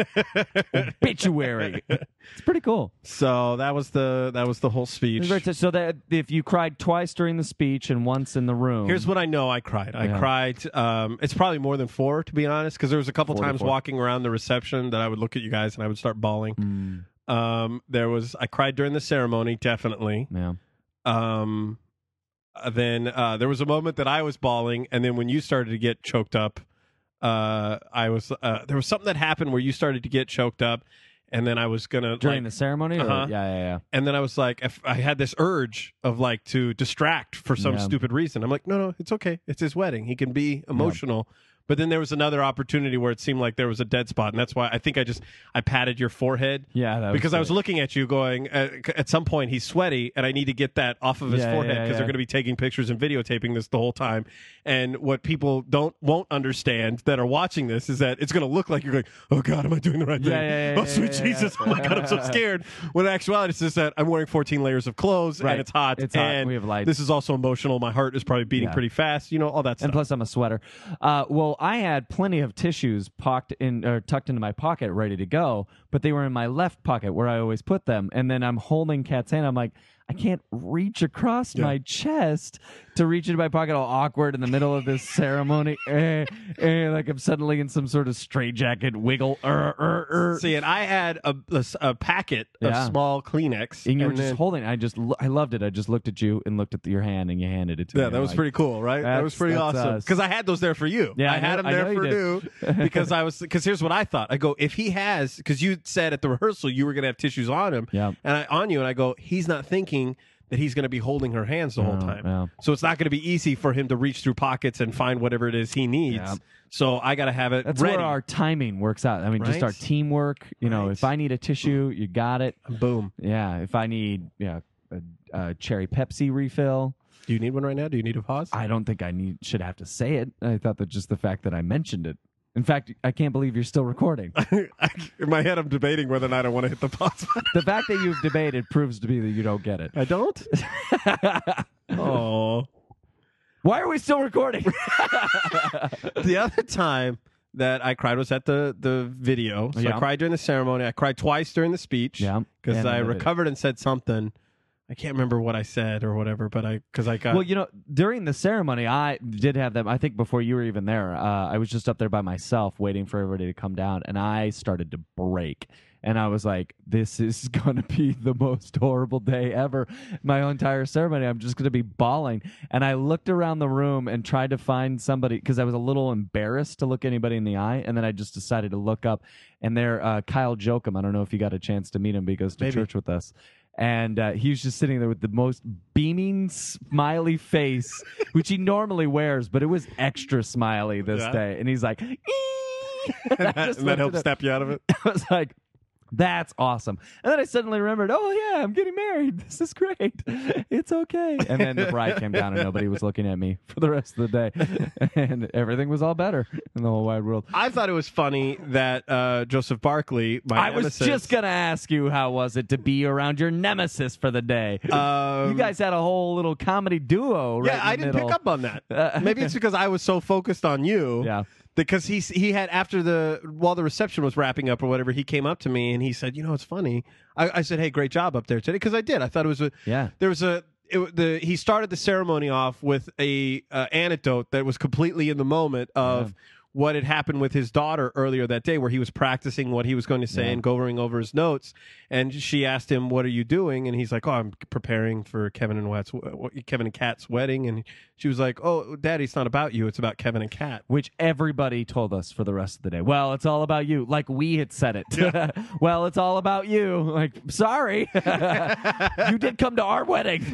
Obituary. It's pretty cool. so that was the that was the whole speech. So that if you cried twice during the speech and once in the room, Here's what I know I cried. I Yeah. cried. Um, it's probably more than four, to be honest, because there was a couple Four to times four. walking around the reception that I would look at you guys and I would start bawling. Mm, Um, there was I cried during the ceremony, definitely. yeah. Um, uh, then uh, there was a moment that I was bawling, and then when you started to get choked up, uh, I was uh, there was something that happened where you started to get choked up, and then I was gonna During like, the ceremony? Or- Uh-huh. Yeah, yeah, yeah. and then I was like, if I had this urge of like to distract for some Yeah. stupid reason. I'm like, no, no, it's okay. It's his wedding. He can be emotional. But then there was another opportunity where it seemed like there was a dead spot, and that's why I think I just I patted your forehead. Yeah, that was because I was great. looking at you, going uh, at some point he's sweaty, and I need to get that off of his Yeah, forehead yeah, because yeah. they're going to be taking pictures and videotaping this the whole time. And what people don't won't understand that are watching this is that it's going to look like you're going, oh God, am I doing the right thing? Yeah, yeah, yeah, oh yeah, sweet yeah, Jesus, yeah. oh my God, I'm so scared. When in actuality, it's just that I'm wearing fourteen layers of clothes Right. and it's hot. It's hot. and We have lights. This is also emotional. My heart is probably beating Yeah. pretty fast. You know, all that stuff. And plus, I'm a sweater. Uh, well, I had plenty of tissues pocked in or tucked into my pocket, ready to go, but they were in my left pocket where I always put them. And then I'm holding Kat's hand. I'm like, I can't reach across Yeah. my chest to reach into my pocket, all awkward in the middle of this ceremony. Eh, eh, like I'm suddenly in some sort of straitjacket wiggle. Er, er, er. See, and I had a, a, a packet of Yeah. small Kleenex. And you were and just then- holding it. I just, lo- I loved it. I just looked at you and looked at your hand, and you handed it to me. Yeah, that I'm was like, pretty cool, right? That was That's- pretty that's awesome. us. Because I had those there for you. Yeah, I, I had know- them I there know for you you because I was. Because here's what I thought. I go, if he has, because you said at the rehearsal you were going to have tissues on him, Yeah. and I on you, and I go, he's not thinking that he's going to be holding her hands the whole No, time. yeah. So it's not going to be easy for him to reach through pockets and find whatever it is he needs. Yeah. So I got to have it That's ready. where our timing works out. I mean, just Right? our teamwork. You know, Right. if I need a tissue, you got it. Boom. Yeah. If I need, yeah, a, a cherry Pepsi refill, Do you need one right now? Do you need a pause? I don't think I need should have to say it. I thought that just the fact that I mentioned it. In fact, I can't believe you're still recording. In my head, I'm debating whether or not I want to hit the pause button. The fact that you've debated proves to be that you don't get it. I don't? Oh. Why are we still recording? The other time that I cried was at the, the video. So Yeah. I cried during the ceremony. I cried twice during the speech. Yeah. Because And I the video. recovered and said something. I can't remember what I said or whatever, but I because I got Well, you know, during the ceremony, I did have them. I think before you were even there, uh, I was just up there by myself waiting for everybody to come down, and I started to break. And I was like, this is going to be the most horrible day ever. My entire ceremony, I'm just going to be bawling. And I looked around the room and tried to find somebody because I was a little embarrassed to look anybody in the eye. And then I just decided to look up. And there, uh, Kyle Jokum, I don't know if you got a chance to meet him, but he goes to Maybe. church with us. And uh, he was just sitting there with the most beaming, smiley face, which he normally wears, but it was extra smiley this Yeah. day. And he's like, "Ee!" And I just and that looked helped at him. snap you out of it. I was like, that's awesome. And then I suddenly remembered, oh, yeah, I'm getting married. This is great. It's okay. And then the bride came down and nobody was looking at me for the rest of the day. And everything was all better in the whole wide world. I thought it was funny that uh, Joseph Barkley, my I was nemesis, just going to ask you, how was it to be around your nemesis for the day? um, You guys had a whole little comedy duo, right? yeah, in the I didn't middle. pick up on that. Maybe it's because I was so focused on you. Yeah. Because he he had after the while the reception was wrapping up or whatever, he came up to me and he said, "You know, it's funny." I, I said, "Hey, great job up there today," because I did. I thought it was a Yeah. There was a it, the he started the ceremony off with a uh, anecdote that was completely in the moment of. Yeah. What had happened with his daughter earlier that day, where he was practicing what he was going to say Yeah. and going over his notes, and she asked him, "What are you doing?" And he's like, "Oh, I'm preparing for Kevin and Wet's, Kevin and Kat's wedding." And she was like, "Oh, Daddy, it's not about you; it's about Kevin and Kat." Which everybody told us for the rest of the day. Well, it's all about you. Like we had said it. Well, it's all about you. Like, sorry. You did come to our wedding.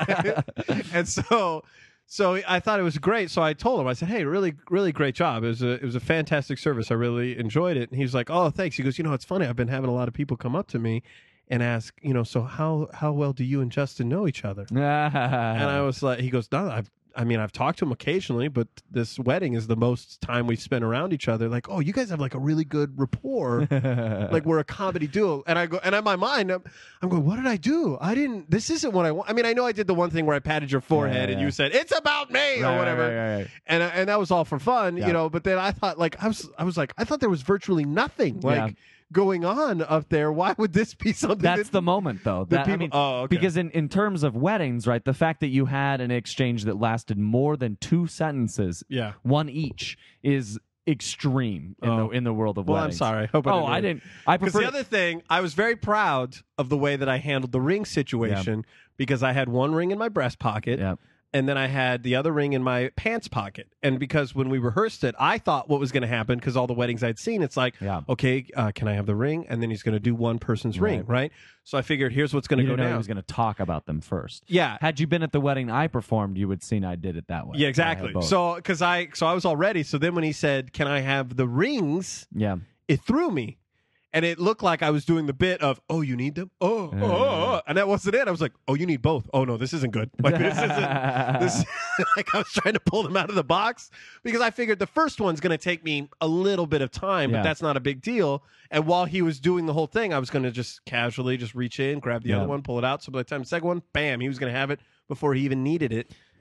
And so, so I thought it was great. So I told him, I said, "Hey, really, really great job. It was a, it was a fantastic service. I really enjoyed it." And he's like, "Oh, thanks." He goes, "You know, it's funny. I've been having a lot of people come up to me and ask, you know, so how how well do you and Justin know each other?" And I was like, he goes, "No, I've." I mean, I've talked to him occasionally, but this wedding is the most time we've spent around each other. Like, oh, you guys have like a really good rapport. Like we're a comedy duo. And I go, and in my mind, I'm, I'm going, what did I do? I didn't, this isn't what I want. I mean, I know I did the one thing where I patted your forehead Yeah, and yeah. you said, it's about me Right, or whatever. right, right, right. And, and that was all for fun, Yeah. you know, but then I thought like, I was, I was like, I thought there was virtually nothing like Yeah. going on up there. Why would this be something That's that, the moment, though. that That, I people, mean, oh, okay. because in, in terms of weddings, right, the fact that you had an exchange that lasted more than two sentences, yeah. one each, is extreme in Oh. the in the world of Well, I'm weddings. sorry. Hope I Oh, didn't I do it. didn't. I Because prefer the other thing, I was very proud of the way that I handled the ring situation because I had one ring in my breast pocket. Yeah. And then I had the other ring in my pants pocket. And because when we rehearsed it, I thought what was going to happen, because all the weddings I'd seen, it's like, Yeah. okay, uh, can I have the ring? And then he's going to do one person's ring, right? So I figured, here's what's going to You go didn't know down. he was going to talk about them first. yeah. Had you been at the wedding I performed, you would seen I did it that way. Yeah, I exactly. had both. So, because I, so I was all ready. So then when he said, can I have the rings? yeah, It threw me. And it looked like I was doing the bit of, oh, you need them? Oh, oh, oh, oh. And that wasn't it. I was like, oh, you need both. Oh, no, this isn't good. Like, this isn't, this, like, I was trying to pull them out of the box because I figured the first one's going to take me a little bit of time, Yeah. but that's not a big deal. And while he was doing the whole thing, I was going to just casually just reach in, grab the Yeah. other one, pull it out. So by the time the second one, bam, he was going to have it before he even needed it.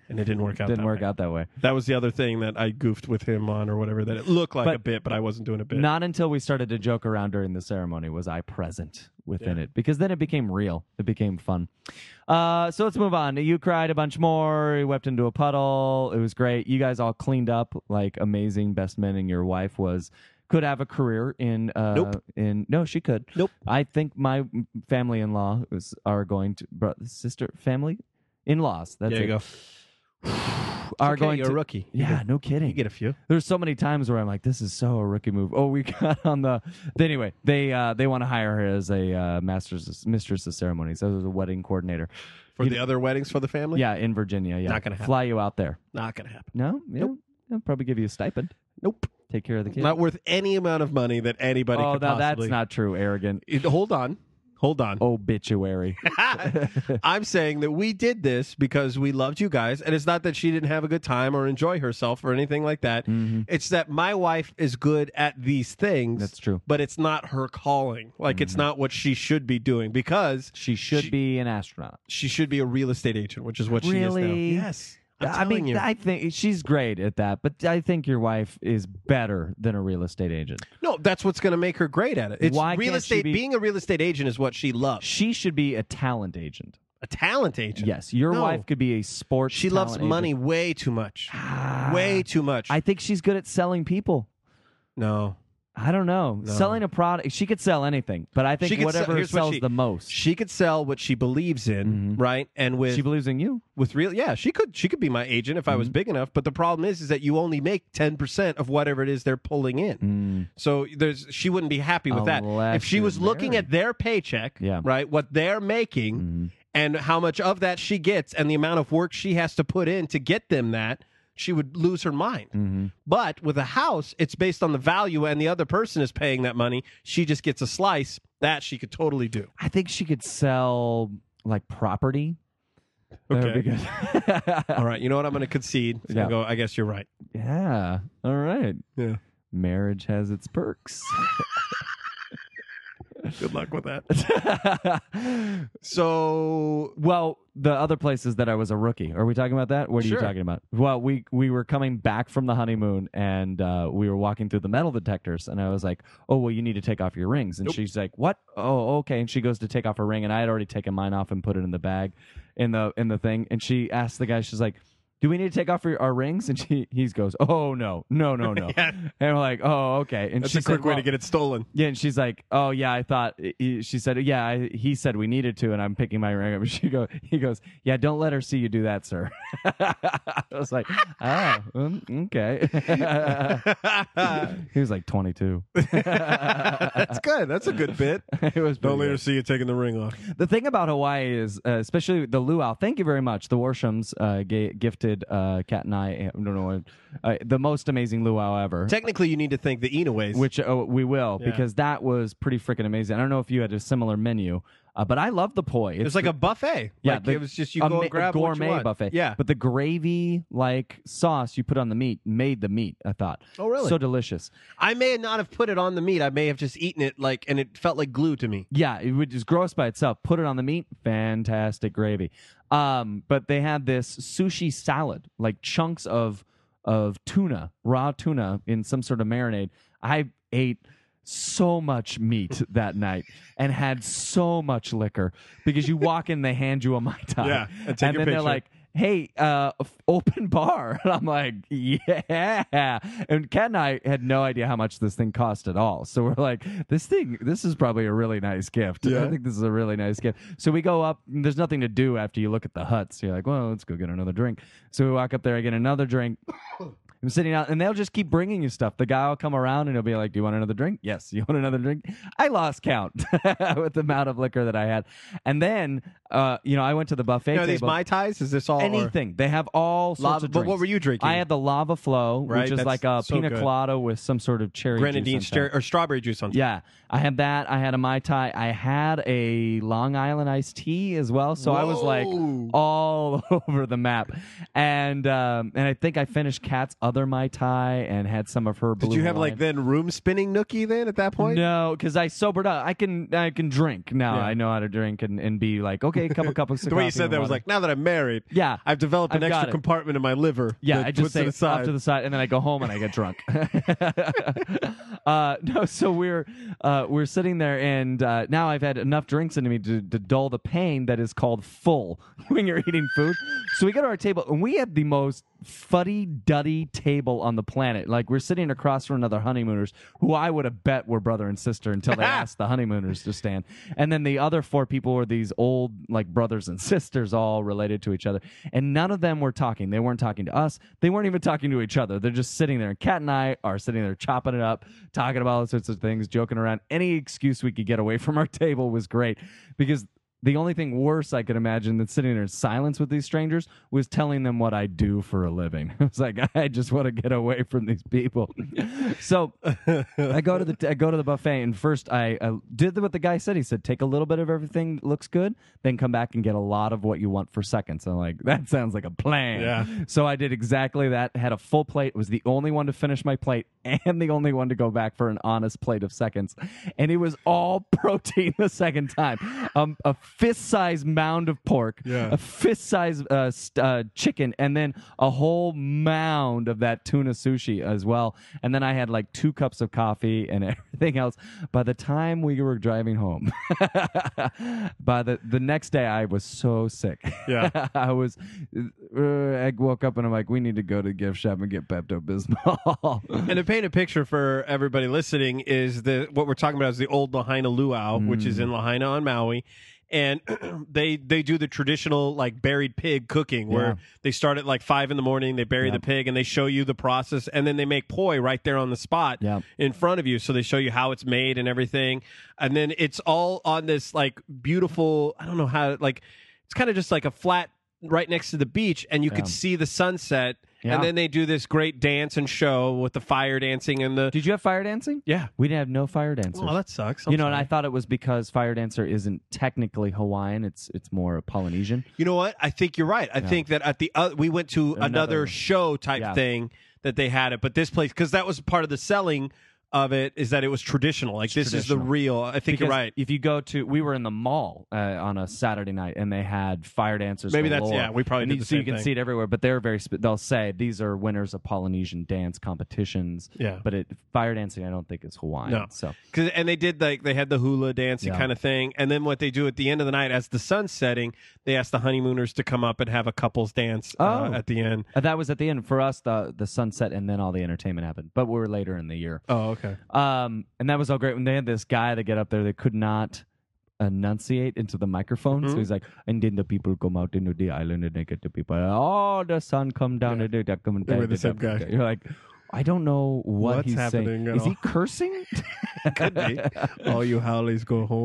And it didn't work out. Didn't that work way. out that way. That was the other thing that I goofed with him on, or whatever. That it looked like But a bit, but I wasn't doing a bit. Not until we started to joke around during the ceremony was I present within Yeah. it, because then it became real. It became fun. Uh, so let's move on. You cried a bunch more. You wept into a puddle. It was great. You guys all cleaned up like amazing best men, and your wife was could have a career in. Uh, Nope. In no, she could. Nope. I think my family-in-law is are going to bro, sister family in-laws. That's there you it. go. Are Okay, going you're to a rookie. You Yeah, get- no kidding. You get a few. There's so many times where I'm like, this is so a rookie move. Oh, we got on the. Anyway, they uh, they want to hire her as a uh, master's mistress of ceremonies, as a wedding coordinator. For You the other weddings for the family? Yeah, in Virginia. Yeah, Not gonna happen. Fly you out there. Not going to happen. No, yeah, Nope. They'll probably give you a stipend. Nope. Take care of the kids. Not worth any amount of money that anybody oh, could now possibly. that's not true. Arrogant It- hold on. Hold on. obituary. I'm saying that we did this because we loved you guys, and it's not that she didn't have a good time or enjoy herself or anything like that. Mhm. It's that my wife is good at these things. That's true. But it's not her calling. Like it's not what she should be doing, because She should She- be an astronaut. she should be a real estate agent, which is what she is Really? now. Yes. I'm I telling mean, you. I think she's great at that, but I think your wife is better than a real estate agent. No, that's what's going to make her great at it. It's Why real can't she estate. be- Being a real estate agent is what she loves. She should be a talent agent. A talent agent. Yes, your No. wife could be a sports. She loves talent money agent. way too much. Ah, way too much. I think she's good at selling people. no. I don't know. No. Selling a product, she could sell anything, but I think She could whatever sell- here's what sells she- the most. She could sell what she believes in, Mhm. right? And with She believes in you. with real, yeah, she could she could be my agent if I was Mhm. big enough. But the problem is, is that you only make ten percent of whatever it is they're pulling in. Mm. So there's she wouldn't be happy with that. Unless If she you're was looking married. at their paycheck, Yeah. right, what they're making, Mhm. and how much of that she gets, and the amount of work she has to put in to get them that, she would lose her mind. Mhm. But with a house, it's based on the value, and the other person is paying that money. She just gets a slice. That she could totally do. I think she could sell like property. That would be Okay. good. All right. You know what? I'm going to concede. I'm Yeah. gonna go. I guess you're right. Yeah. All right. Yeah. Marriage has its perks. Good luck with that. So Well, the other places that I was a rookie. Are we talking about that? What are Sure. you talking about? Well, we we were coming back from the honeymoon, and uh, we were walking through the metal detectors, and I was like, "Oh, well, you need to take off your rings." And Nope. she's like, "What? Oh, okay." And she goes to take off her ring, and I had already taken mine off and put it in the bag, in the in the thing. And she asked the guy, she's like, "Do we need to take off our, our rings?" And she he goes, "Oh no, no, no, no." Yeah. And we're like, "Oh, okay." And that's she a quick said, way well, to get it stolen. Yeah, and she's like, "Oh yeah, I thought." He, she said, "Yeah, I, he said we needed to," and I'm picking my ring up. And she go, he goes, "Yeah, don't let her see you do that, sir." I was like, "Oh, um, okay." He was like twenty-two. That's good. That's a good bit. It was Don't pretty let her good. see you taking the ring off. The thing about Hawaii is, uh, especially the luau. Thank you very much. The Warshams uh, ga- gifted uh, Kat and I, I don't know, uh, the most amazing luau ever. Technically, you need to thank the Inaways. Which oh, we will, Yeah. because that was pretty freaking amazing. I don't know if you had a similar menu, uh, but I love the poi. it was like a buffet. Yeah, Like, the- it was just you a go ma- and grab a what you gourmet want. buffet. Yeah. But the gravy like sauce you put on the meat made the meat, I thought. Oh, really? So delicious. I may not have put it on the meat. I may have just eaten it like, and it felt like glue to me. Yeah, it would just gross by itself. Put it on the meat, fantastic gravy. Um, but they had this sushi salad, like chunks of of tuna, raw tuna in some sort of marinade. I ate so much meat that night and had so much liquor because you walk in, they hand you a Mai Tai. Yeah, and take and your then they're picture. like, "Hey, uh, f- open bar." And I'm like, yeah. And Kat and I had no idea how much this thing cost at all. So we're like, this thing, this is probably a really nice gift. Yeah. I think this is a really nice gift. So we go up. And there's nothing to do after you look at the huts. You're like, well, let's go get another drink. So we walk up there, I get another drink. I'm sitting out, and they'll just keep bringing you stuff. The guy will come around, and he'll be like, "Do you want another drink?" "Yes." "You want another drink?" I lost count with the amount of liquor that I had. And then, uh, you know, I went to the buffet Now, are these table. Mai Tais? Is this all? or- Anything. They have all sorts Lava, of but drinks. what were you drinking? I had the lava flow, Right, which is that's like a so pina good. colada with some sort of cherry grenadine juice on top. star- or strawberry juice on top. Yeah, I had that. I had a Mai Tai. I had a Long Island iced tea as well. So I was like Whoa. all over the map. And um, and I think I finished Kat's other Mai Tai and had some of her blue Did you have like Hawaiian. then room spinning nookie then at that point? No, because I sobered up. I can I can drink now. Yeah. I know how to drink and, and be like, okay, a couple cup of The way you coffee said and that was water. like, now that I'm married, Yeah, Yeah. I've developed an I've got extra it. compartment in my liver. Yeah, that I just puts say it aside. off to the side, and then I go home and I get drunk. uh, no, so we're uh, we're sitting there, and uh, now I've had enough drinks into me to, to dull the pain that is called full when you're eating food. So we go to our table, and we have the most fuddy-duddy table on the planet. Like, we're sitting across from another honeymooners, who I would have bet were brother and sister until they asked the honeymooners to stand. And then the other four people were these old, like, brothers and sisters, all related to each other. And none of them were talking. They weren't talking to us. They weren't even talking to each other. They're just sitting there. And Kat and I are sitting there chopping it up, talking about all sorts of things, joking around. Any excuse we could get away from our table was great, because the only thing worse I could imagine than sitting there in silence with these strangers was telling them what I do for a living. I was like, I just want to get away from these people. So I go to the I go to the buffet, and first I, I did what the guy said. He said, take a little bit of everything that looks good, then come back and get a lot of what you want for seconds. I'm like, that sounds like a plan. Yeah. So I did exactly that. Had a full plate. Was the only one to finish my plate and the only one to go back for an honest plate of seconds. And it was all protein the second time. Um, a fist-sized mound of pork, Yeah. a fist-sized uh, st- uh, chicken, and then a whole mound of that tuna sushi as well. And then I had like two cups of coffee and everything else. By the time we were driving home, by the the next day, I was so sick. Yeah. I was. Uh, I woke up and I'm like, we need to go to the gift shop and get Pepto-Bismol. And to paint a picture for everybody listening is the what we're talking about is the old Lahaina Luau, which is in Lahaina on Maui. And they they do the traditional like buried pig cooking where Yeah. they start at like five in the morning, they bury Yep. the pig and they show you the process, and then they make poi right there on the spot Yep. in front of you. So they show you how it's made and everything. And then it's all on this like beautiful, I don't know how, like it's kind of just like a flat right next to the beach, and you Yeah. could see the sunset. Yeah. And then they do this great dance and show with the fire dancing and the Did you have fire dancing? yeah. We didn't have no fire dancers. Well, that sucks. I'm you know, and sorry. I thought it was because fire dancer isn't technically Hawaiian; it's it's more Polynesian. You know what? I think you're right. I Yeah. think that at the uh, we went to another, Another- show type Yeah. thing that they had it, but this place because that was part of the selling of it is that it was traditional. Like this is the traditional. real. I think Because you're right. If you go to, we were in the mall uh, on a Saturday night, and they had fire dancers. Maybe that's- galore. yeah, we probably and did you, the so you same can thing. see it everywhere. But they're very. Sp- they'll say these are winners of Polynesian dance competitions. Yeah. But it fire dancing, I don't think is Hawaiian. No. So 'Cause- and they did like they had the hula dancing Yeah. kind of thing, and then what they do at the end of the night, as the sun's setting, they ask the honeymooners to come up and have a couples dance uh, Oh. at the end. uh, that was at the end for us. The the sunset, and then all the entertainment happened. But we were later in the year. Oh, okay. Um, and that was all great when they had this guy that get up there that could not enunciate into the microphone. Mm-hmm. So he's like, and then the people come out into the island and they get the people, oh, the sun come down and they come and They were the same guy. You're like, I don't know what What's he's happening saying. at Is he all? cursing? Could be. All you howlies go home.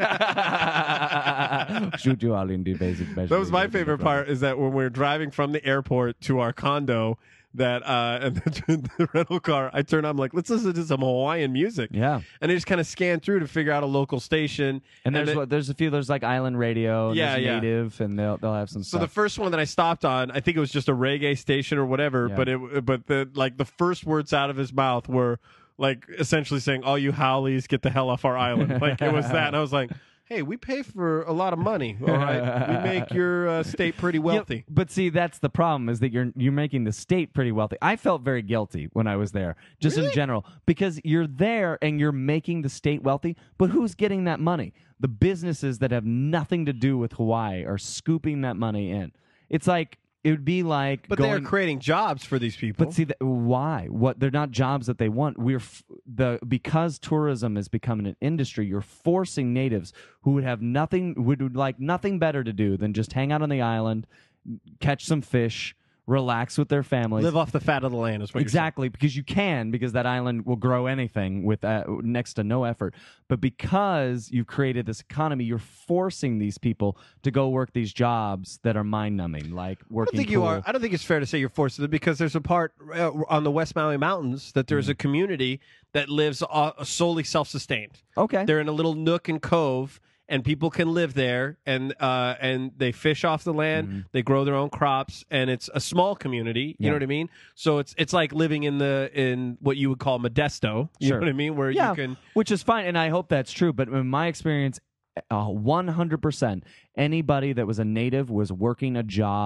Shoot you all in the basic measure. That was my favorite part is that when we we're driving from the airport to our condo, that uh, and the, the rental car, I turn on, I'm like, let's listen to some Hawaiian music. Yeah. And I just kind of scan through to figure out a local station. And there's then- what, there's a few, there's like Island Radio, and Yeah, there's yeah. Native, and they'll they'll have some so stuff. the first one that I stopped on, I think it was just a reggae station or whatever, Yeah. but it but the like the first words out of his mouth were like essentially saying, all you howlies, get the hell off our island. Like it was that. And I was like, hey, we pay for a lot of money. All right. We make your uh, state pretty Yeah, wealthy. but see, that's the problem is that you're you're making the state pretty wealthy. I felt very guilty when I was there, just in general, because you're there and you're making the state wealthy, but who's getting that money? The businesses that have nothing to do with Hawaii are scooping that money in. It's like it would be like But going, they are creating jobs for these people. But see, th- why? What? They're not jobs that they want. We're f- the because tourism is becoming an industry. You're forcing natives who would have nothing, would, would like nothing better to do than just hang out on the island, catch some fish, relax with their families. Live off the fat of the land is what Exactly, because you can, because that island will grow anything with uh, next to no effort. But because you've created this economy, you're forcing these people to go work these jobs that are mind-numbing, like I working. don't think you pool. are. I don't think it's fair to say you're forced to, because there's a part uh, on the West Maui Mountains that there's a community that lives uh, solely self-sustained. Okay. They're in a little nook and cove, and people can live there, and uh, and they fish off the land. Mm-hmm. They grow their own crops, and it's a small community. You Yeah. know what I mean? So it's it's like living in the in what you would call Modesto. You Sure. know what I mean? Where yeah, you can. which is fine, and I hope that's true. But in my experience, uh, one hundred percent, anybody that was a native was working a job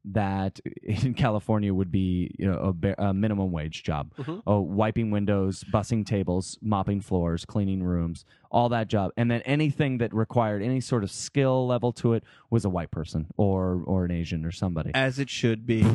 that in California would be you know a, ba- a minimum wage job. Mhm. Oh, wiping windows, bussing tables, mopping floors, cleaning rooms, all that job. And then anything that required any sort of skill level to it was a white person or or an Asian or somebody. As it should be.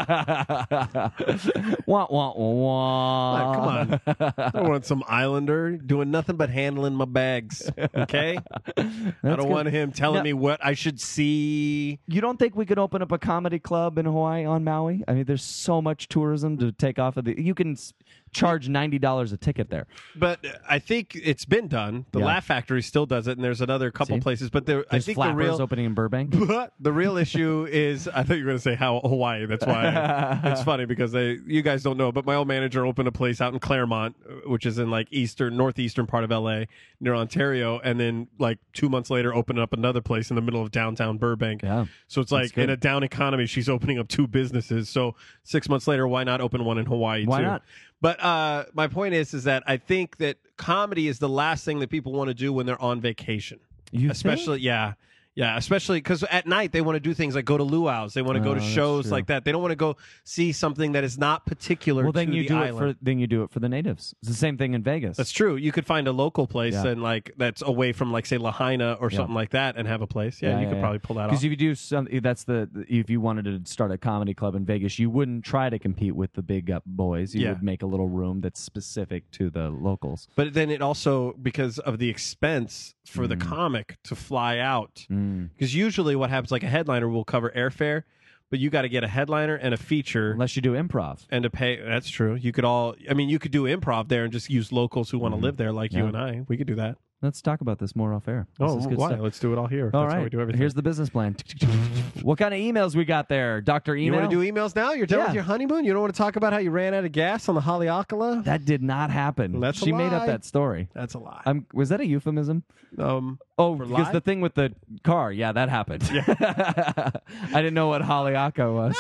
wah, wah, wah. Look, come on. I don't want some islander doing nothing but handling my bags. Okay? I don't good. want him telling Now- me what I should see. You don't think we could open up a comedy club in Hawaii on Maui? I mean, there's so much tourism to take off of the. You can s- charge ninety dollars a ticket there. But I think it's been done. The Yeah. Laugh Factory still does it, and there's another couple See? places. But there, I There's think the flappers real opening in Burbank. the real issue is I thought you were going to say how Hawaii. That's why it's funny because they you guys don't know, but my old manager opened a place out in Claremont, which is in like eastern northeastern part of L A near Ontario, and then like two months later opened up another place in the middle of downtown Burbank. Yeah. So it's That's like good. in a down economy, she's opening up two businesses. So six months later, why not open one in Hawaii Why too? not? But uh, my point is, is that I think that comedy is the last thing that people want to do when they're on vacation. You especially, yeah, yeah, especially because at night they want to do things like go to luau's, they want to Oh, go to that's shows true. like that. They don't want to go see something that is not particular. Well, then to you the do island. it for then you do it for the natives. It's the same thing in Vegas. That's true. You could find a local place Yeah. and like that's away from like say Lahaina or Yeah. something like that, and have a place. Yeah, you could probably pull that off. Because if you do some, that's the if you wanted to start a comedy club in Vegas, you wouldn't try to compete with the big up boys. You Yeah. would make a little room that's specific to the locals. But then it also because of the expense for the Mm. comic to fly out. Mm. Because usually what happens, like a headliner will cover airfare, but you got to get a headliner and a feature Unless you do improv. and to pay. That's true. You could all, I mean, you could do improv there and just use locals who want to Mhm. live there, like you Yeah. and I. We could do that. Let's talk about this more off air. This Oh, is good why? stuff. Let's do it all here. All That's right. how we do everything. Here's the business plan. What kind of emails we got there, Doctor you Email? want to do emails now? You're done Yeah. with your honeymoon? You don't want to talk about how you ran out of gas on the Haleakala? That did not happen. That's a she made up lie. that story. That's a lie. Um, was that a euphemism? Um, Oh, For because lie? the thing with the car, yeah, that happened. I didn't know what Haleaka was.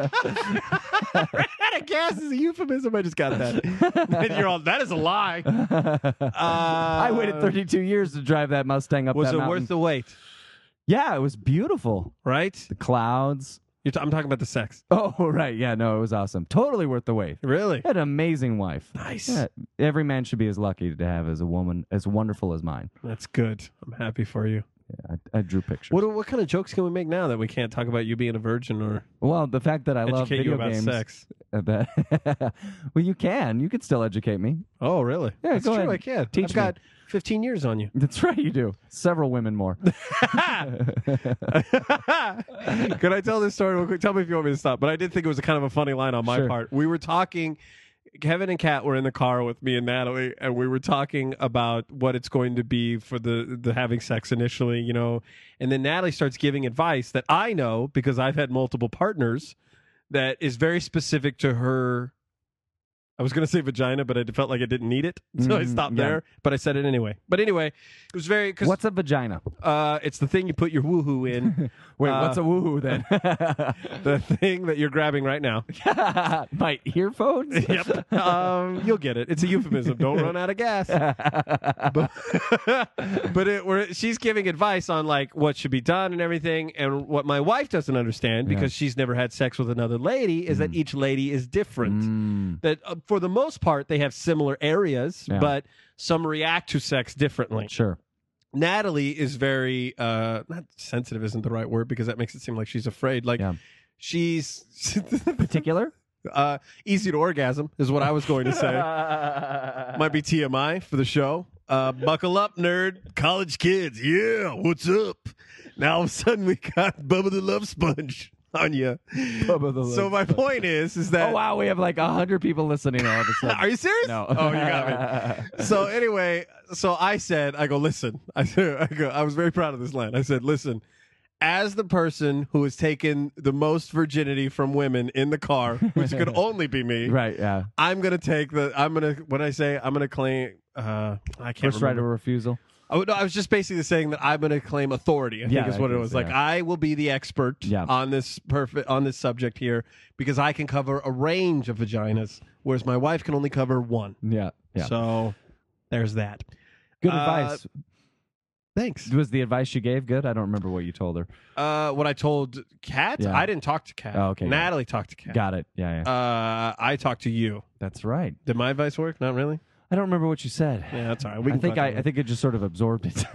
ran out of gas is a euphemism. I just got that. And you're all, that is a lie. Uh, I waited thirty-two years to drive that Mustang up Was that it mountain. worth the wait? Yeah, it was beautiful. Right? The clouds. You're t- I'm talking about the sex. Oh, right. Yeah, no, it was awesome. Totally worth the wait. Really? I had an amazing wife. Nice. Yeah, every man should be as lucky to have as a woman as wonderful as mine. That's good. I'm happy for you. Yeah, I, I drew pictures. What what kind of jokes can we make now that we can't talk about you being a virgin or well, the fact that I love educate you video about games. sex? uh, that- well, you can. You can still educate me. Oh, really? Yeah, That's go true. ahead. I can. Teach I've me. got fifteen years on you. That's right, you do. Several women more. Could I tell this story real quick? Tell me if you want me to stop. But I did think it was a kind of a funny line on my Sure. part. We were talking. Kevin and Kat were in the car with me and Natalie, and we were talking about what it's going to be for the the having sex initially, you know. And then Natalie starts giving advice that I know because I've had multiple partners that is very specific to her. I was going to say vagina, but I felt like I didn't need it, so I Mm, stopped yeah. there. But I said it anyway. But anyway, it was very because What's a vagina? uh, it's the thing you put your woohoo in. Wait, Uh, what's a woohoo then? the thing that you're grabbing right now. My earphones? Yep. Um, you'll get it. It's a euphemism. Don't run out of gas. But, but it, we're, she's giving advice on like what should be done and everything. And what my wife doesn't understand because Yeah. she's never had sex with another lady is that each lady is different. Mm. That uh, for the most part they have similar areas, Yeah. but some react to sex differently. Sure. Natalie is very uh not sensitive isn't the right word because that makes it seem like she's afraid. Like Yeah. she's Particular? uh easy to orgasm is what I was going to say. Might be T M I for the show. Uh buckle up, nerd. College kids. Yeah, what's up? Now all of a sudden we got Bubba the Love Sponge on you. Bubba the Love So my point is is that Oh, wow. We have like one hundred people listening all of a sudden. Are you serious? No. Oh, you got me. So anyway, so I said, I go, listen. I said, I go, I was very proud of this line. I said, listen, as the person who has taken the most virginity from women in the car, which could only be me, Right, yeah. I'm gonna take the. I'm gonna. What did I say? I'm gonna claim. Uh, I can't First right of remember. refusal. I, would- no, I was just basically saying that I'm gonna claim authority. I Yeah, think is I what it guess, was. Like yeah. I will be the expert Yeah. on this perfect on this subject here because I can cover a range of vaginas, whereas my wife can only cover one. Yeah, yeah. So there's that. Good uh, advice. Thanks. Was the advice you gave good? I don't remember what you told her. Uh, what I told Kat? Yeah. I didn't talk to Kat. Oh, okay, Natalie talked to Kat. Got it. Yeah, yeah. Uh, I talked to you. That's right. Did my advice work? Not really. I don't remember what you said. Yeah, that's all right. We I can think cut I, that I think it just sort of absorbed it.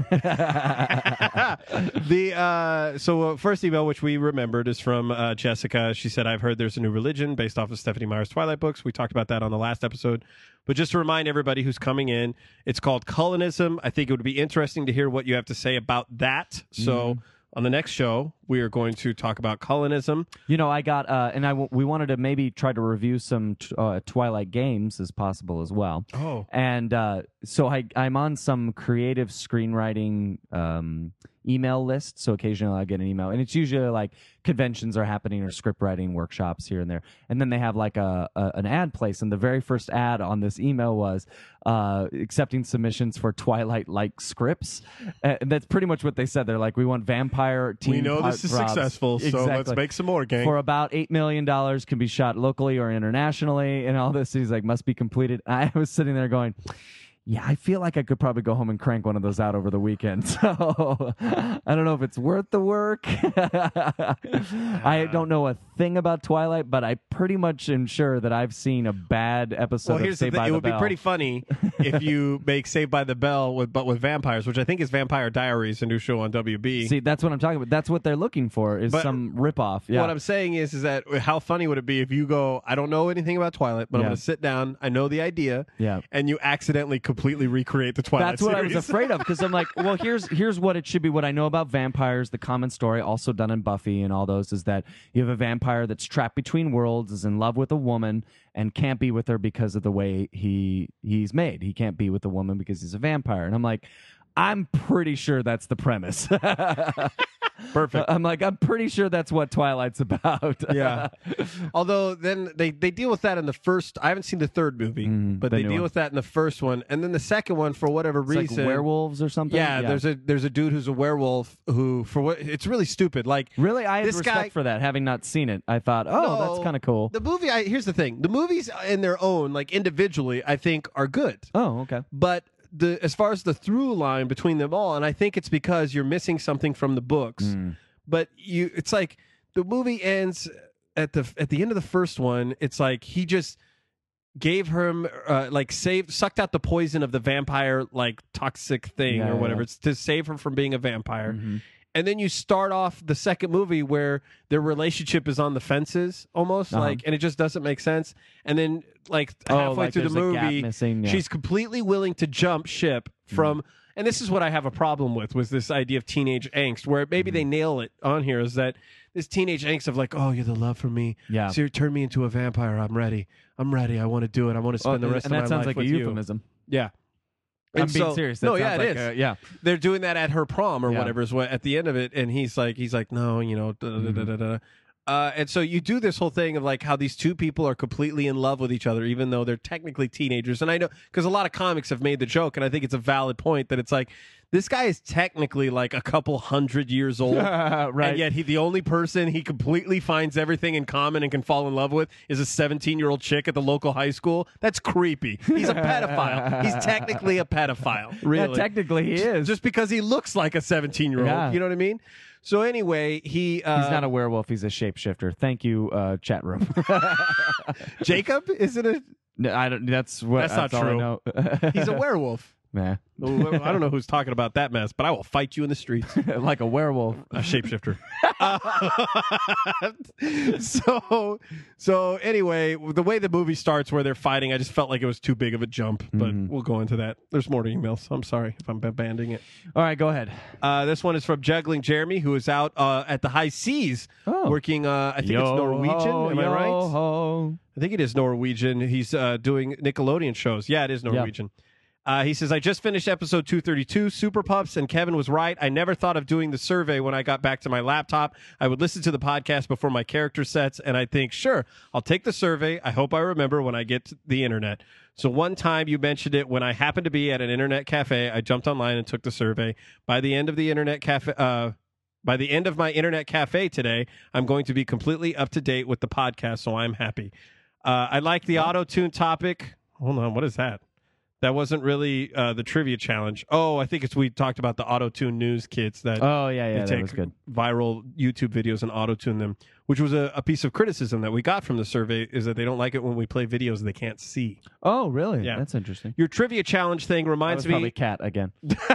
the uh, so uh, first email which we remembered is from uh, Jessica. She said, "I've heard there's a new religion based off of Stephanie Meyer's Twilight books." We talked about that on the last episode, but just to remind everybody who's coming in, it's called Cullinism. I think it would be interesting to hear what you have to say about that. So. Mm-hmm. On the next show, we are going to talk about Cullinism. You know, I got, uh, and I w- we wanted to maybe try to review some t- uh, Twilight games as possible as well. Oh. And uh, so I, I'm on some creative screenwriting um, email list. So occasionally I get an email, and it's usually like conventions are happening or script writing workshops here and there. And then they have like a, a an ad place, and the very first ad on this email was uh, accepting submissions for Twilight-like scripts. Uh, and that's pretty much what they said. They're like, we want vampire teen We know this is heartthrobs. successful, so Exactly. let's make some more, gang. For about eight million dollars, can be shot locally or internationally, and all this. He's like, must be completed. I was sitting there going, yeah, I feel like I could probably go home and crank one of those out over the weekend. So I don't know if it's worth the work. I don't know a thing about Twilight, but I pretty much am sure that I've seen a bad episode Well, of here's the Saved thing. by It the would Bell. be pretty funny if you make Saved by the Bell, with, but with vampires, which I think is Vampire Diaries, a new show on W B. See, that's what I'm talking about. That's what they're looking for is But some ripoff. Yeah. What I'm saying is, is that how funny would it be if you go, I don't know anything about Twilight, but I'm Yeah. going to sit down, I know the idea, Yeah. and you accidentally completely recreate the Twilight That's what series. I was afraid of, because I'm like, well, here's here's what it should be. What I know about vampires, the common story, also done in Buffy and all those, is that you have a vampire that's trapped between worlds, is in love with a woman, and can't be with her because of the way he he's made. He can't be with the woman because he's a vampire. And I'm like, I'm pretty sure that's the premise. Perfect. I'm like, I'm pretty sure that's what Twilight's about. Yeah. Although then they, they deal with that in the first. I haven't seen the third movie, Mhm, but the they new deal one. with that in the first one, and then the second one, for whatever It's reason, like werewolves or something. Yeah, there's a there's a dude who's a werewolf who, for what, it's really stupid. Like, really, I had this respect guy- for that. Having not seen it, I thought, oh, No, that's kind of cool. The movie. I, here's the thing: the movies in their own, like individually, I think are good. Oh, okay. But the as far as the through line between them all, and I think it's because you're missing something from the books. Mm. But you, it's like the movie ends at the at the end of the first one. It's like he just gave him uh, like saved sucked out the poison of the vampire like toxic thing Yeah, or whatever. yeah. It's to save her from being a vampire. Mhm. And then you start off the second movie where their relationship is on the fences almost, Uh-huh. like, and it just doesn't make sense. And then like Oh, halfway like through the there's a gap movie, missing, yeah. she's completely willing to jump ship from. And this is what I have a problem with, was this idea of teenage angst, where maybe they nail it on here, is that this teenage angst of like, oh, you're the love for me. Yeah. So you turn me into a vampire. I'm ready. I'm ready. I want to do it. I want to spend Oh, the rest and of that my sounds life like with a you. euphemism. Yeah. I'm And being so- serious. That No, yeah, sounds it like is. a- yeah. They're doing that at her prom or Yeah. whatever is what at the end of it, and he's like, he's like, no, you know, da, da, da, da, da. Uh, and so you do this whole thing of like how these two people are completely in love with each other, even though they're technically teenagers. And I know because a lot of comics have made the joke, and I think it's a valid point that it's like this guy is technically like a couple hundred years old, Right. and yet he the only person he completely finds everything in common and can fall in love with is a seventeen-year-old chick at the local high school. That's creepy. He's a pedophile. He's technically a pedophile. Really, Yeah, technically he is. just because he looks like a seventeen-year-old. Yeah. You know what I mean? So anyway, he uh, He's not a werewolf. He's a shapeshifter. Thank you, uh, chat room. Jacob. Is it a? No, I don't. That's what. That's not all I true. know. He's a werewolf. Nah. I don't know who's talking about that mess, but I will fight you in the streets. Like a werewolf. A shapeshifter. Uh, so, so anyway, the way the movie starts, where they're fighting, I just felt like it was too big of a jump. But Mhm. we'll go into that. There's more to emails. I'm sorry if I'm banding it. All right, go ahead. Uh, this one is from Juggling Jeremy, who is out uh, at the high seas Oh. working. Uh, I think it's Norwegian. Ho, Am I yo right? ho. I think it is Norwegian. He's uh, doing Nickelodeon shows. Yeah, it is Norwegian. Uh, he says, I just finished episode two thirty-two, Super Pups, and Kevin was right. I never thought of doing the survey when I got back to my laptop. I would listen to the podcast before my character sets, and I think, sure, I'll take the survey. I hope I remember when I get to the internet. So one time you mentioned it when I happened to be at an internet cafe. I jumped online and took the survey. By the end of the internet cafe... Uh, By the end of my internet cafe today, I'm going to be completely up to date with the podcast, so I'm happy. Uh, I like the auto-tune topic. Hold on, what is that? That wasn't really uh, the trivia challenge. Oh, I think it's we talked about the auto-tune news kits that Oh yeah, yeah, they that take was good. viral YouTube videos and auto-tune them, which was a, a piece of criticism that we got from the survey is that they don't like it when we play videos they can't see. Oh, really? Yeah. That's interesting. Your trivia challenge thing That reminds was me. probably Cat again.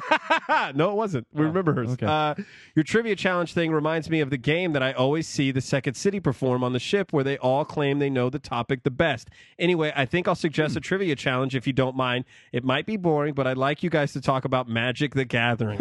No, it wasn't. We Oh, remember hers. okay. Uh, your trivia challenge thing reminds me of the game that I always see the Second City perform on the ship where they all claim they know the topic the best. Anyway, I think I'll suggest a trivia challenge if you don't mind. It might be boring, but I'd like you guys to talk about Magic the Gathering.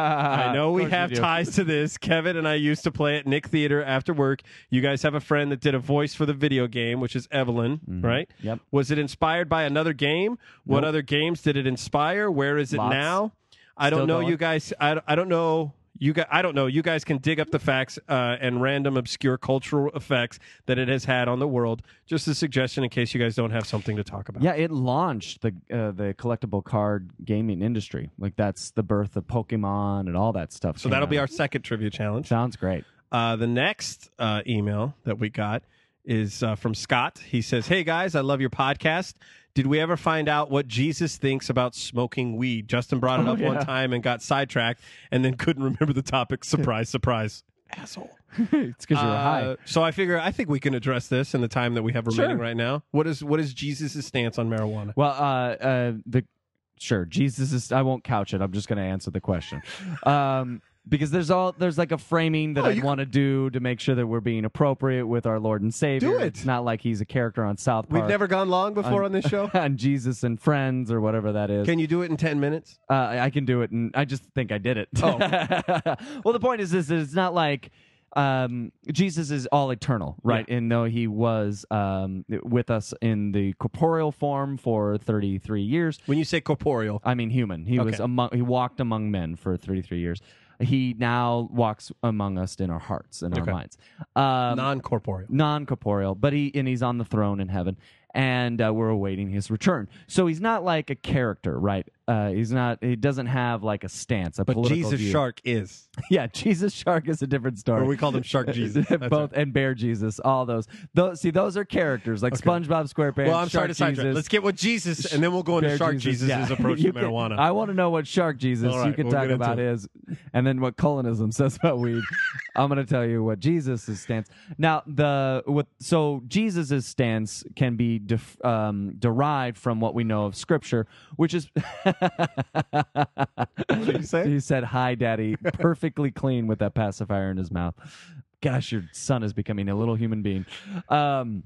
I know we have ties to this. Kevin and I used to play at Nick Theater after work. You guys have a friend that did a voice for the video game, which is Evelyn, right? Yep. Was it inspired by another game? What Nope. other games did it inspire? Where is it Lots. now? I don't Still know. going? You guys, I, I don't know. You guys, I don't know. You guys can dig up the facts uh, and random obscure cultural effects that it has had on the world. Just a suggestion in case you guys don't have something to talk about. Yeah, it launched the uh, the collectible card gaming industry. Like that's the birth of Pokemon and all that stuff. So came that'll be out. our second trivia challenge. Sounds great. Uh, the next uh, email that we got is uh, from Scott. He says, "Hey guys, I love your podcast. Did we ever find out what Jesus thinks about smoking weed? Justin brought it Oh, up one yeah. time and got sidetracked and then couldn't remember the topic. Surprise, surprise. Asshole. It's because you're Uh, high. So I figure I think we can address this in the time that we have remaining Sure. right now. What is what is Jesus' stance on marijuana? Well, uh, uh, the sure Jesus is. I won't couch it. I'm just going to answer the question. Um, because there's all there's like a framing that Oh, I'd you- want to do to make sure that we're being appropriate with our Lord and Savior. Do it. It's not like he's a character on South Park. We've never gone long before on this show. on Jesus and Friends or whatever that is. Can you do it in ten minutes? Uh, I can do it, and I just think I did it. Oh. Well, the point is this: is it's not like um, Jesus is all eternal, right? And though he was um, with us in the corporeal form for thirty-three years, When you say corporeal, I mean human. He was Okay. among. He walked among men for thirty-three years. He now walks among us in our hearts and Okay. our minds. Um, non-corporeal. non-corporeal, but he and he's on the throne in heaven, and uh, we're awaiting his return. So he's not like a character, right? Uh, he's not. He doesn't have like a stance, a But political Jesus view. Shark is. Yeah, Jesus Shark is a different story. Or we called him Shark Jesus. That's Both right. and Bear Jesus, all those. Those see, those are characters like Okay. SpongeBob SquarePants. Well, I'm sorry to Shark sidetrack. Jesus, Let's get with Jesus, and then we'll go into Bear Shark Jesus. Jesus' Yeah. approach You to can- marijuana. I want to know what Shark Jesus. All right, you can we'll talk get into about it. his, and then what colonism says about weed. I'm going to tell you what Jesus' stance. Now, the what so Jesus' stance can be def, um, derived from what we know of Scripture, which is. What did you say? He said, "Hi, Daddy," perfectly clean with that pacifier in his mouth. Gosh, your son is becoming a little human being. Um,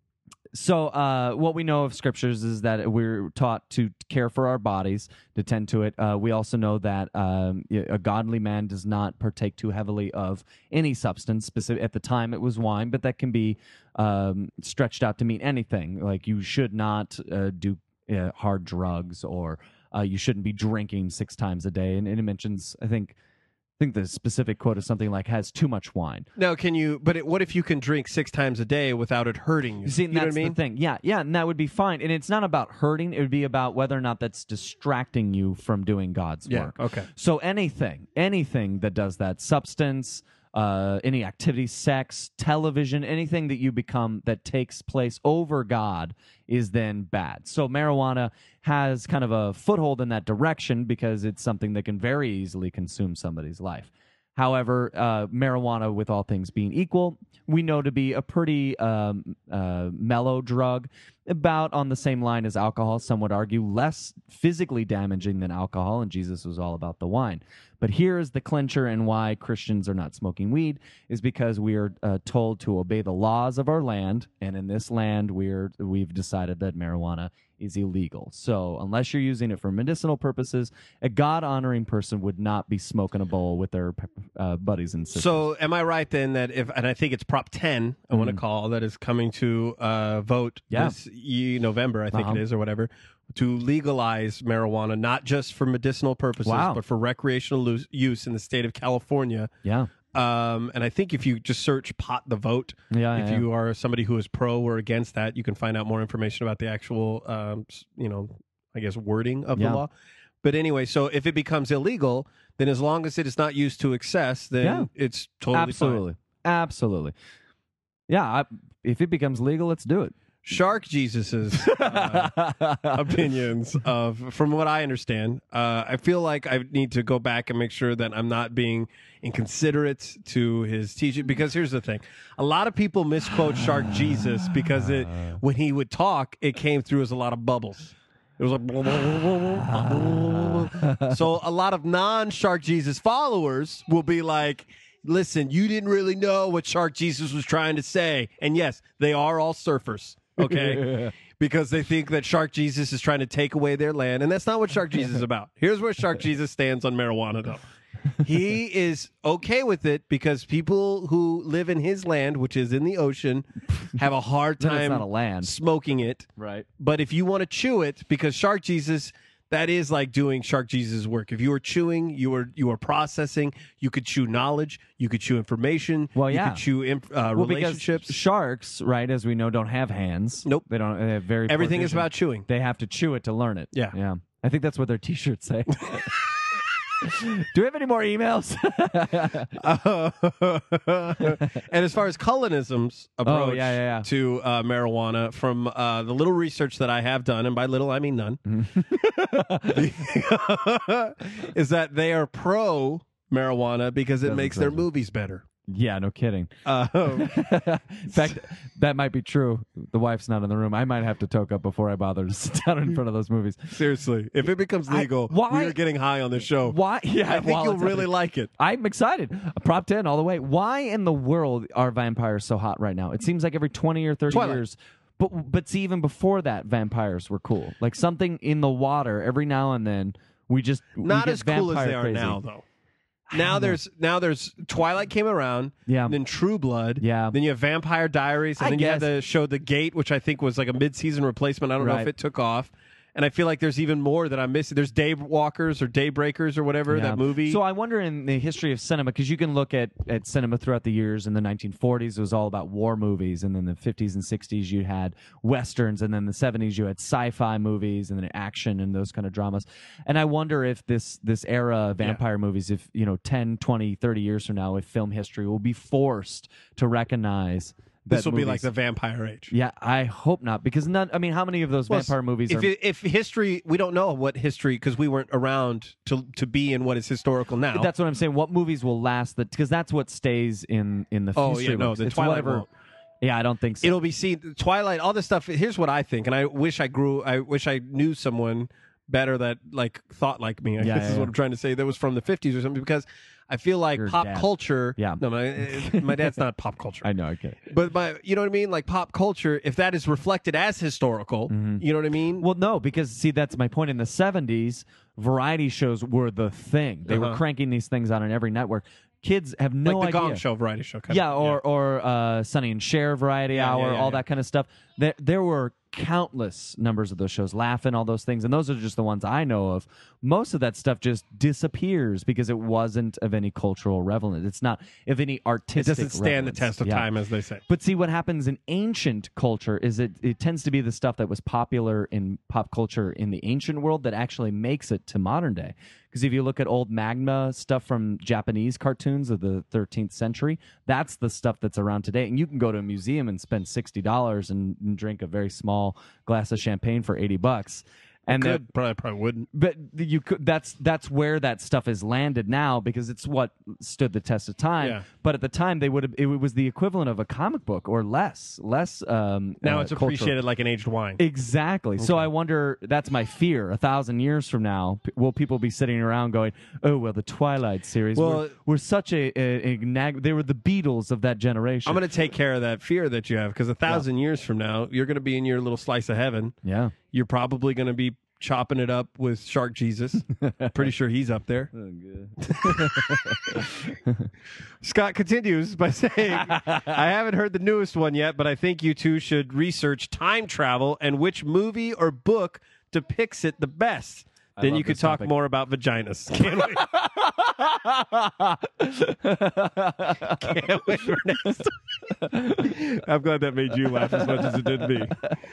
so, uh, what we know of scriptures is that we're taught to care for our bodies, to tend to it. Uh, we also know that um, a godly man does not partake too heavily of any substance. Specific at the time, it was wine, but that can be um, stretched out to mean anything. Like you should not uh, do uh, hard drugs, or uh, you shouldn't be drinking six times a day. And, and it mentions, I think. I think the specific quote is something like has too much wine. No, can you? But it, what if you can drink six times a day without it hurting you? You see, and you know that's what I mean? the thing. Yeah, yeah, and that would be fine. And it's not about hurting. It would be about whether or not that's distracting you from doing God's Yeah. work. Okay. So anything, anything that does that, substance, uh, any activity, sex, television, anything that you become that takes place over God is then bad. So marijuana has kind of a foothold in that direction because it's something that can very easily consume somebody's life. However, uh, marijuana, with all things being equal, we know to be a pretty um, uh, mellow drug, about on the same line as alcohol. Some would argue less physically damaging than alcohol, and Jesus was all about the wine. But here is the clincher, and why Christians are not smoking weed is because we are uh, told to obey the laws of our land, and in this land, we're we've decided that marijuana is illegal. So unless you're using it for medicinal purposes, a God-honoring person would not be smoking a bowl with their uh, buddies and sisters. So, am I right then that if, and I think it's Prop ten, I want to call, that is coming to uh, vote Yeah. this ye- November, I think Uh-huh. it is, or whatever, to legalize marijuana, not just for medicinal purposes, Wow. but for recreational lo- use in the state of California. yeah. Um, and I think if you just search pot the vote, Yeah, if yeah, you are somebody who is pro or against that, you can find out more information about the actual, um, s- you know, I guess, wording of Yeah. the law. But anyway, so if it becomes illegal, then as long as it is not used to excess, then Yeah. it's totally Absolutely. Absolutely. Yeah, I, if it becomes legal, let's do it. fine. Shark Jesus's uh, opinions of, from what I understand, uh, I feel like I need to go back and make sure that I'm not being inconsiderate to his teaching. Because here's the thing: a lot of people misquote Shark Jesus because it, when he would talk, it came through as a lot of bubbles. It was like, blah, blah, blah, blah, blah. So a lot of non-Shark Jesus followers will be like, listen, you didn't really know what Shark Jesus was trying to say. And yes, they are all surfers, okay? Because they think that Shark Jesus is trying to take away their land. And that's not what Shark Jesus is about. Here's where Shark Jesus stands on marijuana, though. He is okay with it because people who live in his land, which is in the ocean, have a hard Then it's time not a land. smoking it. Right. But if you want to chew it, because Shark Jesus, that is like doing Shark Jesus' work. If you were chewing, you were you were processing. You could chew knowledge. You could chew information. Well, you yeah. could chew imp, uh, Well, relationships. because sharks, right, as we know, don't have hands. Nope. They don't. They have very poor Everything is vision. about chewing. They have to chew it to learn it. Yeah. Yeah. I think that's what their T-shirts say. Do we have any more emails? And as far as Cullinism's approach Oh, yeah, yeah, yeah. to uh, marijuana, from uh, the little research that I have done, and by little I mean none, is that they are pro marijuana because it Doesn't makes their sound- movies better. Yeah, no kidding. Um, In fact, that might be true. The wife's not in the room. I might have to toke up before I bother to sit down in front of those movies. seriously, if it becomes I- legal, why- we are getting high on the show. Why? Yeah, I think while you'll it's really happening. like it. I'm excited. A prop ten all the way. Why in the world are vampires so hot right now? It seems like every twenty or thirty Twilight. years. But but see, even before that, vampires were cool. Like something in the water every now and then. We just we Not get as cool as vampire they are crazy. now, though. I Now don't know. there's now there's Twilight came around, Yeah. then True Blood, Yeah. then you have Vampire Diaries, and I then you have guess. the show The Gate, which I think was like a mid-season replacement. I don't know if Right. it took off, and I feel like there's even more that I'm missing. There's Daywalkers or Daybreakers or whatever, Yeah. that movie. So I wonder in the history of cinema, because you can look at, at cinema throughout the years. In the nineteen forties, it was all about war movies, and then the fifties and sixties, you had westerns, and then the seventies, you had sci-fi movies, and then action and those kind of dramas. And I wonder if this this era of vampire movies, if you know, ten, twenty, thirty years from now, if film history will be forced to recognize. this that will be like movies- the Vampire Age. Yeah, I hope not, because none. I mean, how many of those Well, vampire movies If, are? it, if history, we don't know what history because we weren't around to to be in what is historical now. That's what I'm saying. What movies will last? That because that's what stays in in the Oh, history yeah, no, books. the It's Twilight whatever. won't. Yeah, I don't think so. It'll be seen. Twilight, all this stuff. Here's what I think, and I wish I grew. I wish I knew someone better that like thought like me. I Yeah, guess yeah, is what yeah. I'm trying to say. That was from the fifties or something, because I feel like Your pop dad. culture. Yeah. No, my my dad's not pop culture. I know. Okay. But my, you know what I mean? Like pop culture, if that is reflected as historical, you know what I mean? Mm-hmm. Well, no, because see, that's my point. In the seventies, variety shows were the thing. They were Uh-huh. cranking these things out on every network. Kids have no like the idea. Gong Show variety show. Kind Yeah, of, or or uh, Sonny and Cher variety Yeah, hour, yeah, yeah, all yeah. that kind of stuff. There there were countless numbers of those shows, Laughing, all those things, and those are just the ones I know of. Most of that stuff just disappears because it wasn't of any cultural relevance. It's not of any It artistic. doesn't stand the relevance. test of Yeah. time, as they say. But see, what happens in ancient culture is it, it tends to be the stuff that was popular in pop culture in the ancient world that actually makes it to modern day. Because if you look at old magma stuff from Japanese cartoons of the thirteenth century, that's the stuff that's around today. And you can go to a museum and spend sixty dollars and, and drink a very small glass of champagne for eighty bucks. And that- Good. Probably, probably wouldn't. but you could that's that's where that stuff is landed now because it's what stood the test of time. Yeah. But at the time, they would have it was the equivalent of a comic book or less less. Um, Now uh, it's cultural. appreciated like an aged wine. Exactly. So I wonder. That's my fear. A thousand years from now, p- will people be sitting around going, "Oh well, the Twilight series Well- were, were such a, a, a nag- they were the Beatles of that generation." I'm going to take care of that fear that you have, because a thousand years from now, you're going to be in your little slice of heaven. yeah. You're probably going to be chopping it up with Shark Jesus. Pretty sure he's up there. Scott continues by saying, I haven't heard the newest one yet, but I think you two should research time travel and which movie or book depicts it the best. I Then love you could this talk topic. more about vaginas. Can't wait. Can't wait for next. I'm glad that made you laugh as much as it did me.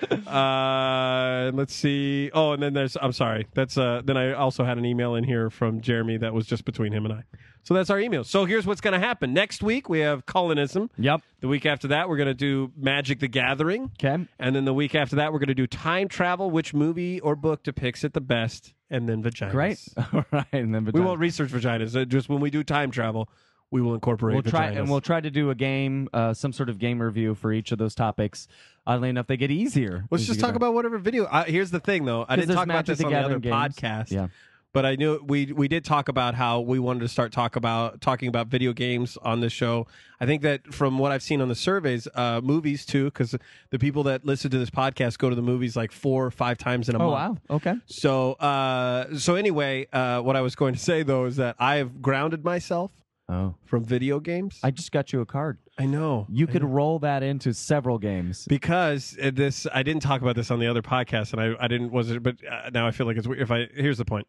Uh, let's see. Oh, and then there's. I'm sorry. That's. Uh, then I also had an email in here from Jeremy that was just between him and I. So that's our email. So here's what's going to happen. Next week, we have Culinism. Yep. The week after that, we're going to do Magic the Gathering. Okay. And then the week after that, we're going to do Time Travel, which movie or book depicts it the best, and then Vaginas. Great. All right. And then We won't research vaginas. Uh, Just when we do time travel, we will incorporate We'll try vaginas. and we'll try to do a game, uh, some sort of game review for each of those topics. Oddly enough, they get easier. Let's as you just get talk on. about whatever video. Uh, here's the thing, though. I 'Cause didn't there's talk about Magic this the on the other Gathering games. podcast. Yeah. But I knew we we did talk about how we wanted to start talk about talking about video games on this show. I think that from what I've seen on the surveys, uh, movies too, because the people that listen to this podcast go to the movies like four or five times in a Oh month. wow. Okay. So uh, so anyway, uh, what I was going to say though is that I've grounded myself Oh. from video games. I just got you a card. I know You I could know. roll that into several games. Because uh, this, I didn't talk about this on the other podcast, and I, I didn't was it, but uh, now I feel like it's weird. If I here's the point,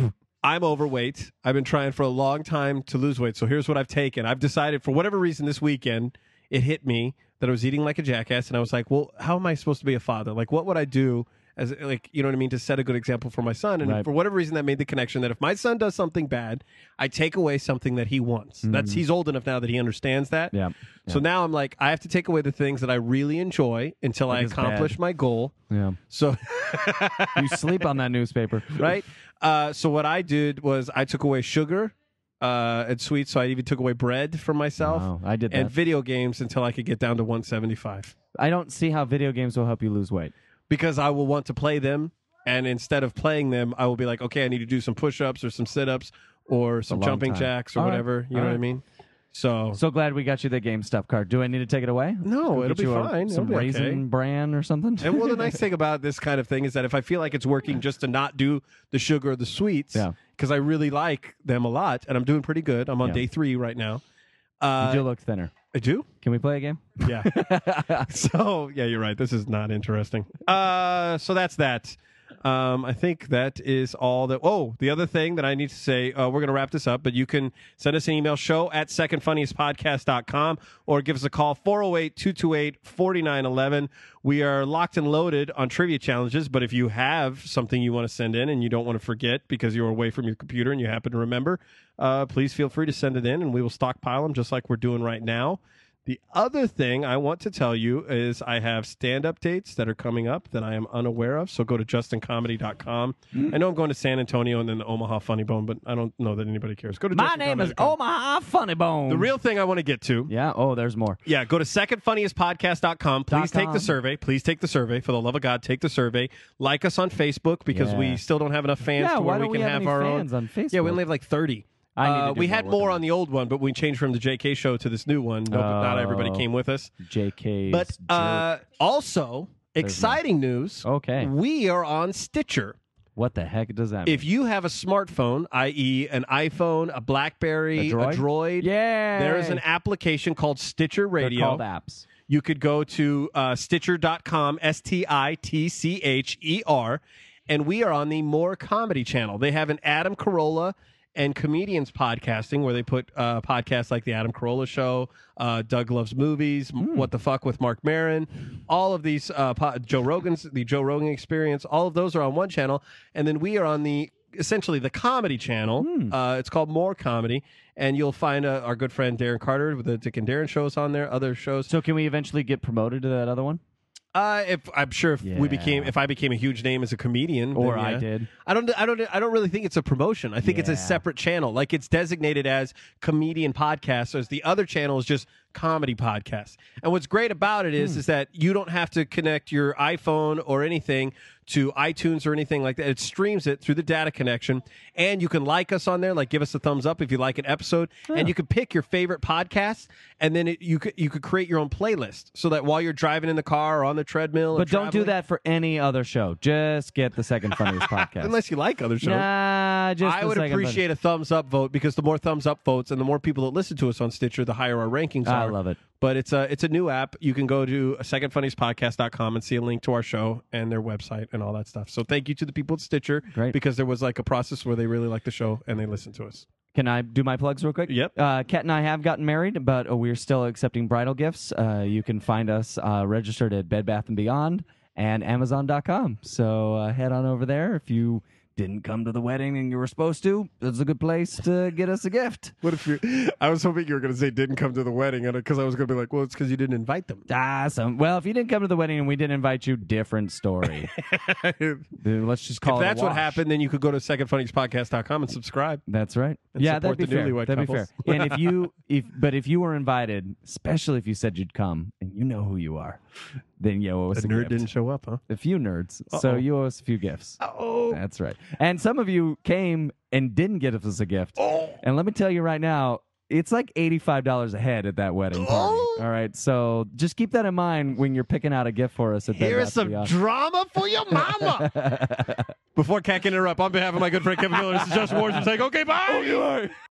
I'm overweight. I've been trying for a long time to lose weight. So here's what I've taken. I've decided for whatever reason this weekend it hit me that I was eating like a jackass, and I was like, well, how am I supposed to be a father? Like, what would I do? As like, you know what I mean, to set a good example for my son. And Right. for whatever reason, that made the connection that if my son does something bad, I take away something that he wants. That's he's old enough now that he understands that. Yeah. So now I'm like, I have to take away the things that I really enjoy until Like I his accomplish bed. my goal. Yeah. So, You sleep on that newspaper. right? Uh, so what I did was I took away sugar uh, and sweets. So I even took away bread for myself Wow, I did and that. video games until I could get down to one seventy-five. I don't see how video games will help you lose weight. Because I will want to play them. And instead of playing them, I will be like, okay, I need to do some push-ups or some sit-ups or some long jumping time. jacks or All right. whatever. You All know what I right. mean? So, So glad we got you the GameStop card. Do I need to take it away? No, Go it'll get be you a- fine. It'll Some be raisin okay. bran or something. and well, the nice thing about this kind of thing is that if I feel like it's working just to not do the sugar or the sweets, Yeah. because I really like them a lot, and I'm doing pretty good. I'm on Yeah. day three right now. You Uh, do look thinner. I do? Can we play a game? Yeah. So, yeah, you're right. This is not interesting. Uh, so that's that. Um, I think that is all that. Oh, the other thing that I need to say, uh, we're going to wrap this up, but you can send us an email, show at second funniest podcast dot com, or give us a call, four oh eight, two two eight, four nine one one. We are locked and loaded on trivia challenges, but if you have something you want to send in and you don't want to forget because you're away from your computer and you happen to remember, uh, please feel free to send it in, and we will stockpile them just like we're doing right now. The other thing I want to tell you is I have stand-up dates that are coming up that I am unaware of, so go to justin comedy dot com. I know I'm going to San Antonio and then the Omaha Funny Bone, but I don't know that anybody cares. Go to My justin name comedy is dot com. Omaha Funny Bone. The real thing I want to get to, Yeah. Oh, there's more. yeah, go to second funniest podcast dot com. Please Dot take com. the survey. Please take the survey. For the love of God, take the survey. Like us on Facebook because Yeah. we still don't have enough fans Yeah, to why where we don't can we have have any our fans own. on Facebook? Yeah, we only have like thirty. I need to Uh, do we more had work more on on the old one, but we changed from the J K show to this new one. No, but not everybody Oh. came with us. J K's But jerk. uh, also, exciting news. Okay. We are on Stitcher. What the heck does that mean? If you have a smartphone, that is an iPhone, a BlackBerry, A Droid? Yeah. there is an application called Stitcher They're Radio. called apps. You could go to uh, stitcher dot com, S T I T C H E R, and we are on the More Comedy channel. They have an Adam Carolla and Comedians Podcasting, where they put uh, podcasts like The Adam Carolla Show, uh, Doug Loves Movies, Hmm. What the Fuck with Mark Maron, all of these, uh, po- Joe Rogan's, the Joe Rogan Experience, all of those are on one channel, and then we are on the, essentially the comedy channel. Hmm. Uh, it's called More Comedy, and you'll find uh, our good friend Darren Carter with the Dick and Darren shows on there, other shows. So can we eventually get promoted to that other one? Uh, if I'm sure if we Yeah. became, if I became a huge name as a comedian, Or then I yeah. did. I don't, I don't, I don't really think it's a promotion. I think it's a Yeah. separate channel. Like it's designated as comedian podcast, whereas the other channel is just comedy podcast. And what's great about it is, Hmm. is that you don't have to connect your iPhone or anything to iTunes or anything like that. It streams it through the data connection, and you can like us on there, like give us a thumbs up if you like an episode, and you can pick your favorite podcast, and then it, you could you could create your own playlist so that while you're driving in the car or on the treadmill, or But don't do traveling- that for any other show. Just get the second funniest podcast. unless you like other shows. Nah, just I the would second appreciate a thumbs up vote because the more thumbs up votes and the more people that listen to us on Stitcher, the higher our rankings I are. love it. But it's a it's a new app. You can go to second funniest podcast dot com and see a link to our show and their website and all that stuff. So thank you to the people at Stitcher, Great. because there was like a process where they really like the show and they listen to us. Can I do my plugs real quick? Yep. Uh, Kat and I have gotten married, but uh, we're still accepting bridal gifts. Uh, you can find us uh, registered at Bed Bath and Beyond and Amazon dot com. So uh, head on over there if you didn't come to the wedding and you were supposed to. It's a good place to get us a gift. What if you? I was hoping you were going to say didn't come to the wedding, because I was going to be like, well, it's because you didn't invite them. Ah, some, well, if you didn't come to the wedding and we didn't invite you, different story. Then let's just call if it a that's what wash. happened, then you could go to second funnies podcast dot com and subscribe. That's right. And yeah, support that'd be the fair. newlywed That'd couples. be fair. And if you, if but if you were invited, especially if you said you'd come and you know who you are, then you owe us The a nerd gift. didn't show up, huh? A few nerds. So Uh-oh. you owe us a few gifts. Oh, That's right. And some of you came and didn't get us a gift. oh, And let me tell you right now, it's like eighty-five dollars a head at that wedding party. Oh. All right. So just keep that in mind when you're picking out a gift for us at Bed here's Bath some and Beyond. drama for your mama. Before Cat can interrupt, on behalf of my good friend Kevin Miller, this is Justin Morrison saying, okay, bye.